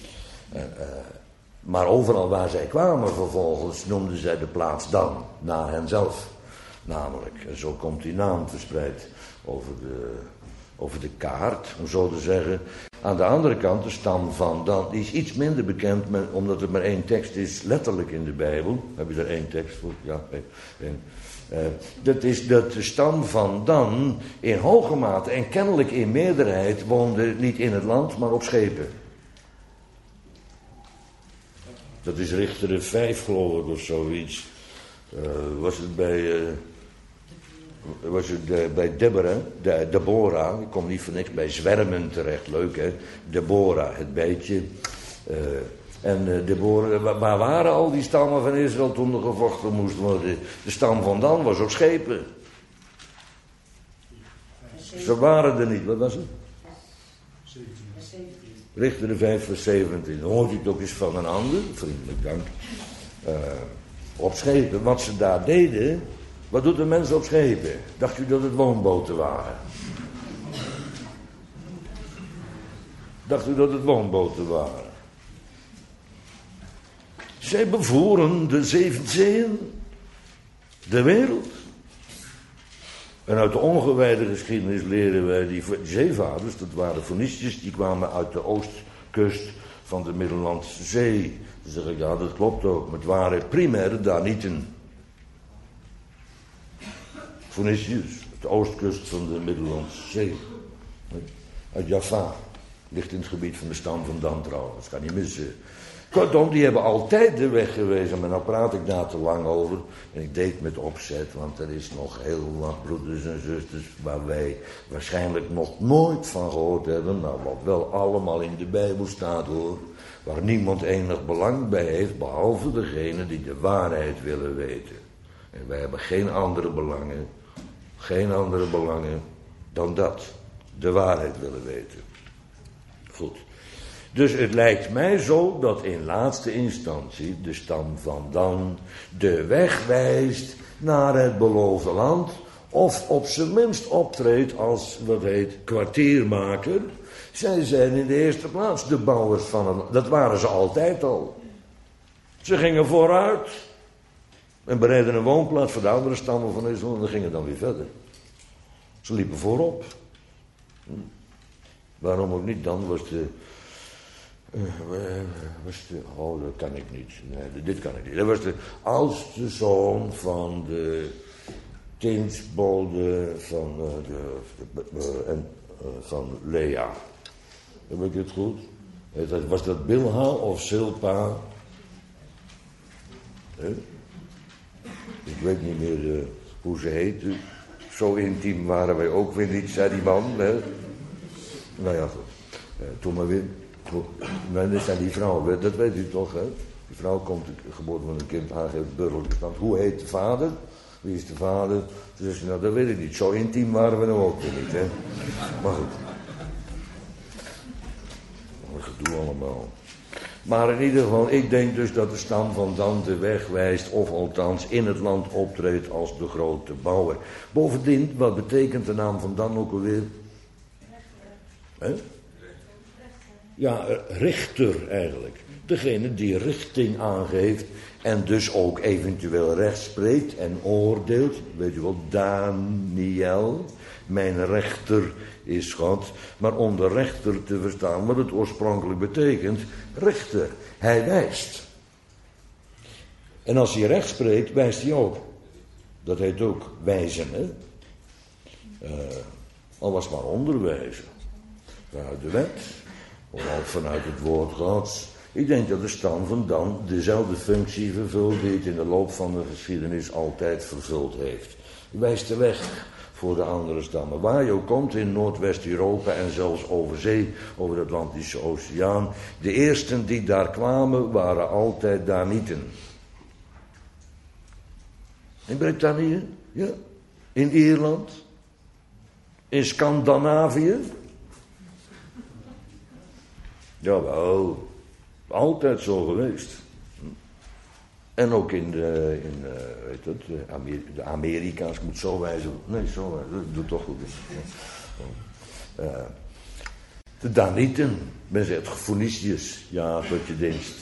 Maar overal waar zij kwamen vervolgens noemden zij de plaats Dan, na henzelf namelijk. En zo komt die naam verspreid over de kaart, om zo te zeggen. Aan de andere kant, de stam van Dan, die is iets minder bekend, omdat er maar één tekst is, letterlijk in de Bijbel. Heb je er één tekst voor? Ja, één. Dat is dat de stam van Dan in hoge mate en kennelijk in meerderheid woonde niet in het land, maar op schepen. Dat is Richteren 5, geloof ik, of zoiets. Was het bij Deborah, ik kom niet voor niks bij zwermen terecht, leuk hè. Deborah, het bijtje. En waar waren al die stammen van Israël toen er gevochten moest worden? De stam van Dan was op schepen. Ze waren er niet. Wat was het? 17. Richteren 5 vers 17. Dan hoort u het ook eens van een ander. Vriendelijk dank. Op schepen. Wat ze daar deden. Wat doet de mensen op schepen? Dacht u dat het woonboten waren? Dacht u dat het woonboten waren? Zij bevoeren de 7 zeeën. De wereld. En uit de ongewijde geschiedenis leren wij die zeevaarders, dat waren Feniciërs, die kwamen uit de oostkust van de Middellandse Zee. Dan zeg ik, ja, dat klopt ook, maar het waren primair Danieten. Feniciërs, de oostkust van de Middellandse Zee. Uit Java, ligt in het gebied van de stam van Dan trouwens, kan niet missen. Kortom, die hebben altijd de weg gewezen, maar nou praat ik daar te lang over. En ik deed met opzet, want er is nog heel wat broeders en zusters waar wij waarschijnlijk nog nooit van gehoord hebben. Nou, wat wel allemaal in de Bijbel staat hoor. Waar niemand enig belang bij heeft, behalve degene die de waarheid willen weten. En wij hebben geen andere belangen dan dat. De waarheid willen weten. Goed. Dus het lijkt mij zo dat in laatste instantie de stam van Dan de weg wijst naar het beloofde land. Of op zijn minst optreedt als, wat heet, kwartiermaker. Zij zijn in de eerste plaats de bouwers van een land. Dat waren ze altijd al. Ze gingen vooruit. En bereidden een woonplaats voor de andere stammen van Israël. En gingen dan weer verder. Ze liepen voorop. Waarom ook niet? Dan was de... dat kan ik niet. Nee, dit kan ik niet. Dat was de oudste zoon van de dienstbode van Lea. Heb ik het goed? Was dat Bilha of Silpa? Ik weet niet meer hoe ze heette. Zo intiem waren wij ook weer niet, zei die man. Nou ja, goed. Toen maar weer. Maar dat zijn die vrouwen, dat weet u toch, hè? Die vrouw komt geboren van een kind, aangeeft burgerlijke stand. Hoe heet de vader? Wie is de vader? Toen zei ze, nou dat weet ik niet. Zo intiem waren we nou ook weer niet, hè? Maar goed. Wat gedoe allemaal. Maar in ieder geval, ik denk dus dat de stam van Dan de weg wijst, of althans in het land optreedt als de grote bouwer. Bovendien, wat betekent de naam van Dan ook alweer? Hè? Ja, richter eigenlijk. Degene die richting aangeeft en dus ook eventueel recht spreekt en oordeelt. Weet u wel, Daniel, mijn rechter is God. Maar onder rechter te verstaan wat het oorspronkelijk betekent, richter. Hij wijst. En als hij recht spreekt, wijst hij ook. Dat heet ook wijzen, hè. Al was maar onderwijzen. Vanuit de wet. Of vanuit het woord Gods. Ik denk dat de stam van Dan dezelfde functie vervult die het in de loop van de geschiedenis altijd vervuld heeft. Wijst de weg voor de andere stammen. Waar je ook komt in Noordwest-Europa en zelfs over zee, over de Atlantische Oceaan. De eersten die daar kwamen waren altijd Danieten. In Brittannië, ja. In Ierland. In Scandinavië. Jawel, altijd zo geweest. En ook in de Amerika's, ik moet zo wijzen. Nee, zo wijzen, dat doet toch goed. De Danieten, men zegt Feniciërs, ja, tot je dienst.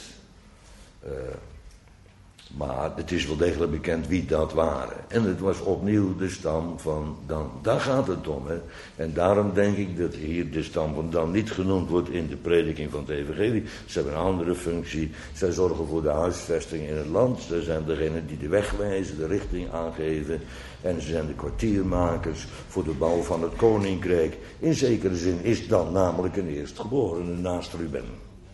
Maar het is wel degelijk bekend wie dat waren. En het was opnieuw de stam van Dan. Daar gaat het om. Hè? En daarom denk ik dat hier de stam van Dan niet genoemd wordt in de prediking van het evangelie. Ze hebben een andere functie. Zij zorgen voor de huisvesting in het land. Ze zijn degenen die de weg wijzen, de richting aangeven. En ze zijn de kwartiermakers voor de bouw van het koninkrijk. In zekere zin is Dan namelijk een eerstgeborene naast Ruben.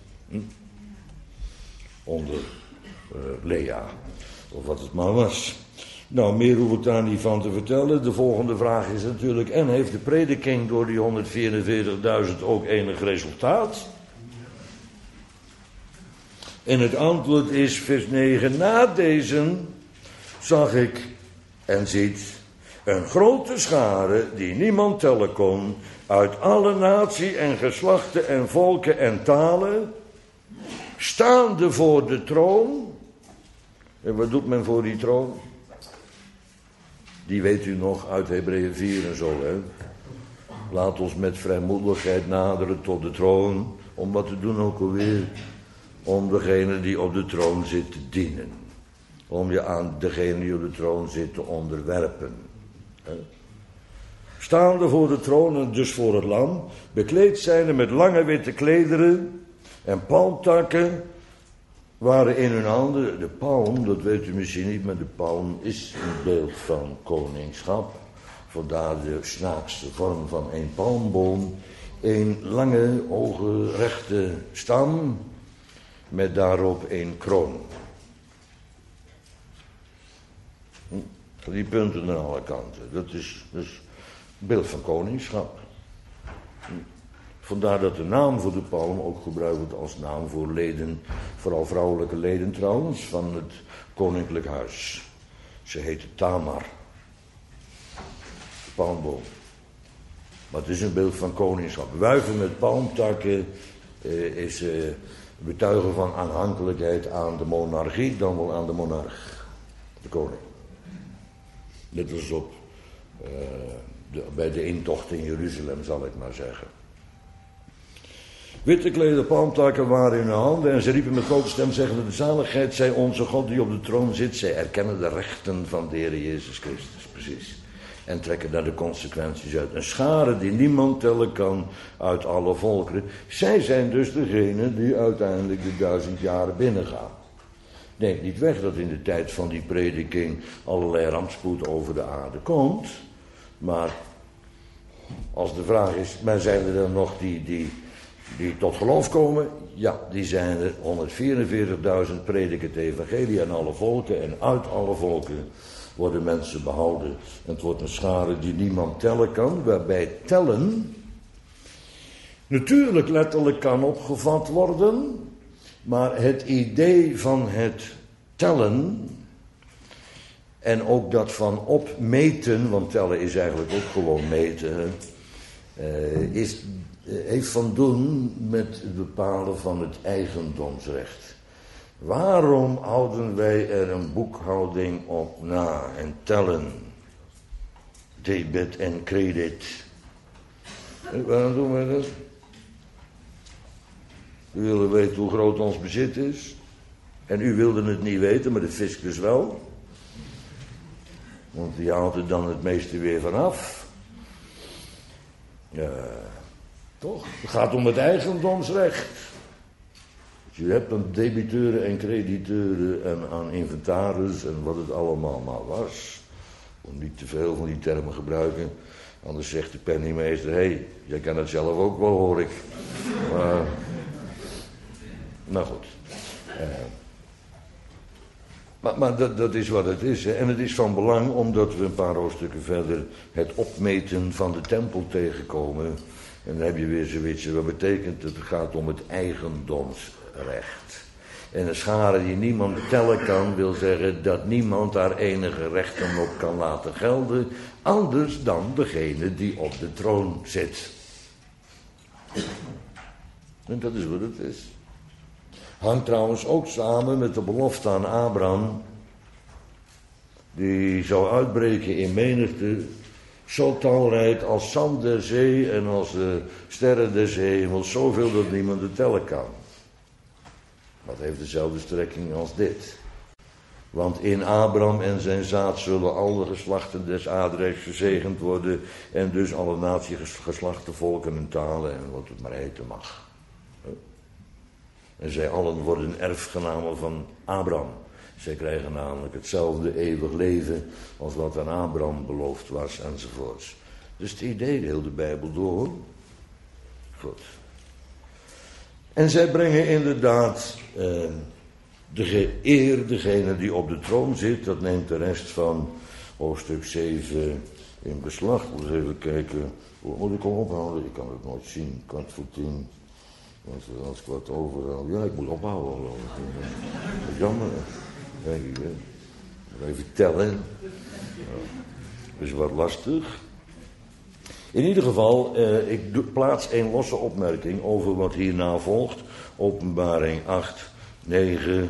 Onder Lea, of wat het maar was. Nou, meer hoef ik daar niet van te vertellen. De volgende vraag is natuurlijk, en heeft de prediking door die 144.000 ook enig resultaat? En het antwoord is vers 9. Na deze zag ik en ziet een grote schare die niemand tellen kon, uit alle natie en geslachten en volken en talen, staande voor de troon. En wat doet men voor die troon? Die weet u nog uit Hebreeën 4 en zo, hè. Laat ons met vrijmoedigheid naderen tot de troon. Om wat te doen ook alweer? Om degene die op de troon zit te dienen. Om je aan degene die op de troon zit te onderwerpen. Staande voor de troon en dus voor het lam, bekleed zijnde met lange witte klederen en palmtakken waren in hun handen. De palm, dat weet u misschien niet, maar de palm is een beeld van koningschap. Vandaar de snaakste vorm van een palmboom. Een lange, hoge, rechte stam met daarop een kroon. Die punten aan alle kanten. Dat is dus beeld van koningschap. Vandaar dat de naam voor de palm ook gebruikt wordt als naam voor leden, vooral vrouwelijke leden trouwens, van het koninklijk huis. Ze heette Tamar. De palmboom. Maar het is een beeld van koningschap. Wuiven met palmtakken is betuigen van aanhankelijkheid aan de monarchie, dan wel aan de monarch, de koning. Dit was op bij de intocht in Jeruzalem, zal ik maar zeggen. Witte kleden palmtakken waren in hun handen en ze riepen met grote stem, zeggende: de zaligheid zij onze God die op de troon zit. Zij erkennen de rechten van de Heer Jezus Christus, precies. En trekken daar de consequenties uit. Een schare die niemand tellen kan uit alle volkeren. Zij zijn dus degenen die uiteindelijk de 1000 jaren binnengaan. Neemt niet weg dat in de tijd van die prediking allerlei rampspoed over de aarde komt. Maar als de vraag is, maar zijn er dan nog die tot geloof komen? Ja, die zijn er. 144.000 prediken het evangelie aan alle volken. En uit alle volken worden mensen behouden. En het wordt een schare die niemand tellen kan. Waarbij tellen natuurlijk letterlijk kan opgevat worden. Maar het idee van het tellen en ook dat van opmeten, want tellen is eigenlijk ook gewoon meten, heeft van doen met het bepalen van het eigendomsrecht. Waarom houden wij er een boekhouding op na en tellen? Debet en credit. Waarom doen wij dat? U wilde weten hoe groot ons bezit is. En u wilde het niet weten, maar de fiscus wel. Want die haalt er dan het meeste weer vanaf. Ja, toch? Het gaat om het eigendomsrecht. Dus u hebt dan debiteuren en crediteuren en aan inventaris en wat het allemaal maar was. Om niet te veel van die termen gebruiken. Anders zegt de penningmeester: hé, jij kan het zelf ook wel, hoor ik. Nou goed. Maar dat is wat het is. Hè. En het is van belang omdat we een paar hoofdstukken verder het opmeten van de tempel tegenkomen. En dan heb je weer zoiets. Wat betekent het? Het gaat om het eigendomsrecht. En een schare die niemand tellen kan, wil zeggen dat niemand daar enige rechten op kan laten gelden. Anders dan degene die op de troon zit. En dat is wat het is. Hangt trouwens ook samen met de belofte aan Abraham, die zou uitbreken in menigte, zo talrijk als zand der zee en als de sterren der zee, zoveel dat niemand het tellen kan. Dat heeft dezelfde strekking als dit. Want in Abraham en zijn zaad zullen alle geslachten des aardrijks gezegend worden, en dus alle naties, geslachten, volken en talen en wat het maar heten mag. En zij allen worden erfgenamen van Abraham. Zij krijgen namelijk hetzelfde eeuwig leven als wat aan Abraham beloofd was enzovoorts. Dus het idee, de hele Bijbel door. Goed. En zij brengen inderdaad de eer, degene die op de troon zit. Dat neemt de rest van hoofdstuk 7 in beslag. Moet eens even kijken. Hoe moet ik hem ophouden? Ik kan het nooit zien. Kwart voor 10. Als ik wat overal... Ja, ik moet ophouden. Jammer. Denk ik, hè. Even tellen. Dat is wat lastig. In ieder geval, ik plaats een losse opmerking over wat hierna volgt. Openbaring 8, 9...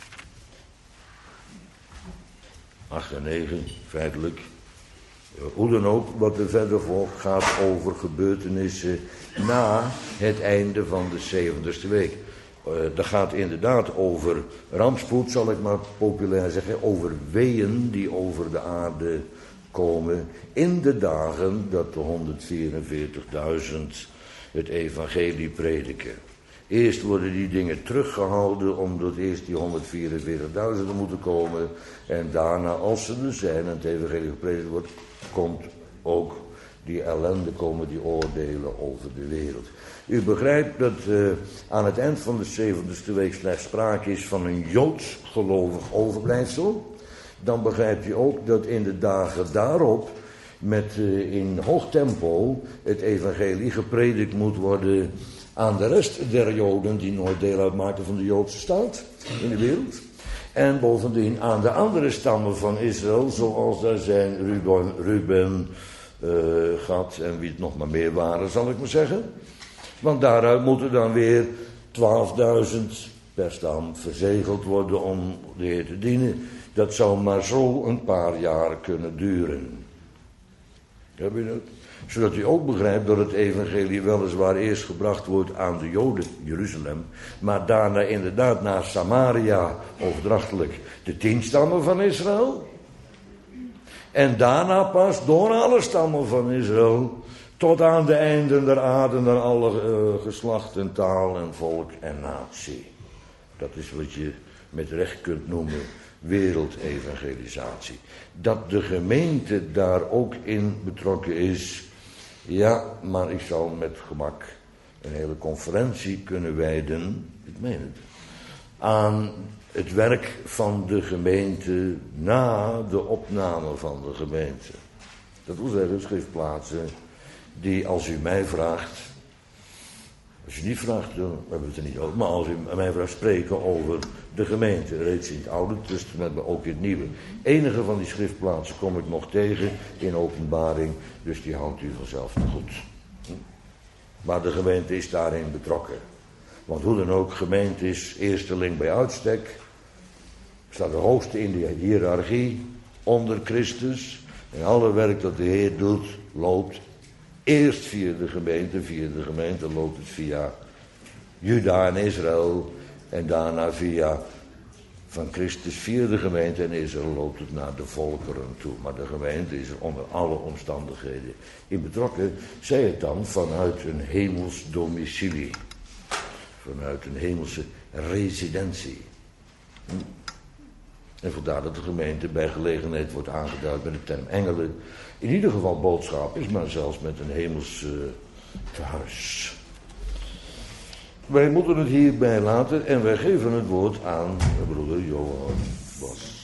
8 en 9, feitelijk. Hoe dan ook, wat er verder volgt gaat over gebeurtenissen na het einde van de 70ste week. Dat gaat inderdaad over rampspoed, zal ik maar populair zeggen, over weeën die over de aarde komen in de dagen dat de 144.000 het evangelie prediken. Eerst worden die dingen teruggehouden, omdat eerst die 144.000 er moeten komen. En daarna, als ze er zijn en het evangelie gepredikt wordt, komt ook die ellende, komen die oordelen over de wereld. U begrijpt dat aan het eind van de 70ste week slechts sprake is van een Joods gelovig overblijfsel. Dan begrijp je ook dat in de dagen daarop met in hoog tempo het evangelie gepredikt moet worden aan de rest der Joden die nooit deel uitmaakten van de Joodse staat in de wereld. En bovendien aan de andere stammen van Israël, zoals daar zijn Ruben, Gad en wie het nog maar meer waren, zal ik maar zeggen. Want daaruit moeten dan weer 12.000 per stam verzegeld worden om de Heer te dienen. Dat zou maar zo een paar jaar kunnen duren. Heb je dat? Zodat u ook begrijpt dat het evangelie weliswaar eerst gebracht wordt aan de Joden, Jeruzalem, maar daarna inderdaad naar Samaria, overdrachtelijk, de 10 stammen van Israël. En daarna pas door alle stammen van Israël, tot aan de einden der aarde, naar alle geslachten, taal en volk en natie. Dat is wat je met recht kunt noemen wereldevangelisatie. Dat de gemeente daar ook in betrokken is, ja, maar ik zal met gemak een hele conferentie kunnen wijden, ik meen het, aan het werk van de gemeente na de opname van de gemeente. Dat wil zeggen schriftplaatsen die, als u mij vraagt, als u niet vraagt, dan hebben we het er niet over, maar als u mij vraagt, spreken over de gemeente, reeds in het Oude Testament, maar ook in het Nieuwe. Enige van die schriftplaatsen kom ik nog tegen in Openbaring, dus die houdt u vanzelf te goed. Maar de gemeente is daarin betrokken. Want hoe dan ook, gemeente is eersteling bij uitstek, staat de hoogste in de hiërarchie, onder Christus. En alle werk dat de Heer doet, loopt eerst via de gemeente loopt het via Juda en Israël. En daarna van Christus via de gemeente en Israël loopt het naar de volkeren toe. Maar de gemeente is er onder alle omstandigheden in betrokken. Zij het dan vanuit een hemels domicilie. Vanuit een hemelse residentie. En vandaar dat de gemeente bij gelegenheid wordt aangeduid met de term engelen. In ieder geval boodschap is, maar zelfs met een hemels tehuis. Wij moeten het hierbij laten en wij geven het woord aan broeder Johan Bos.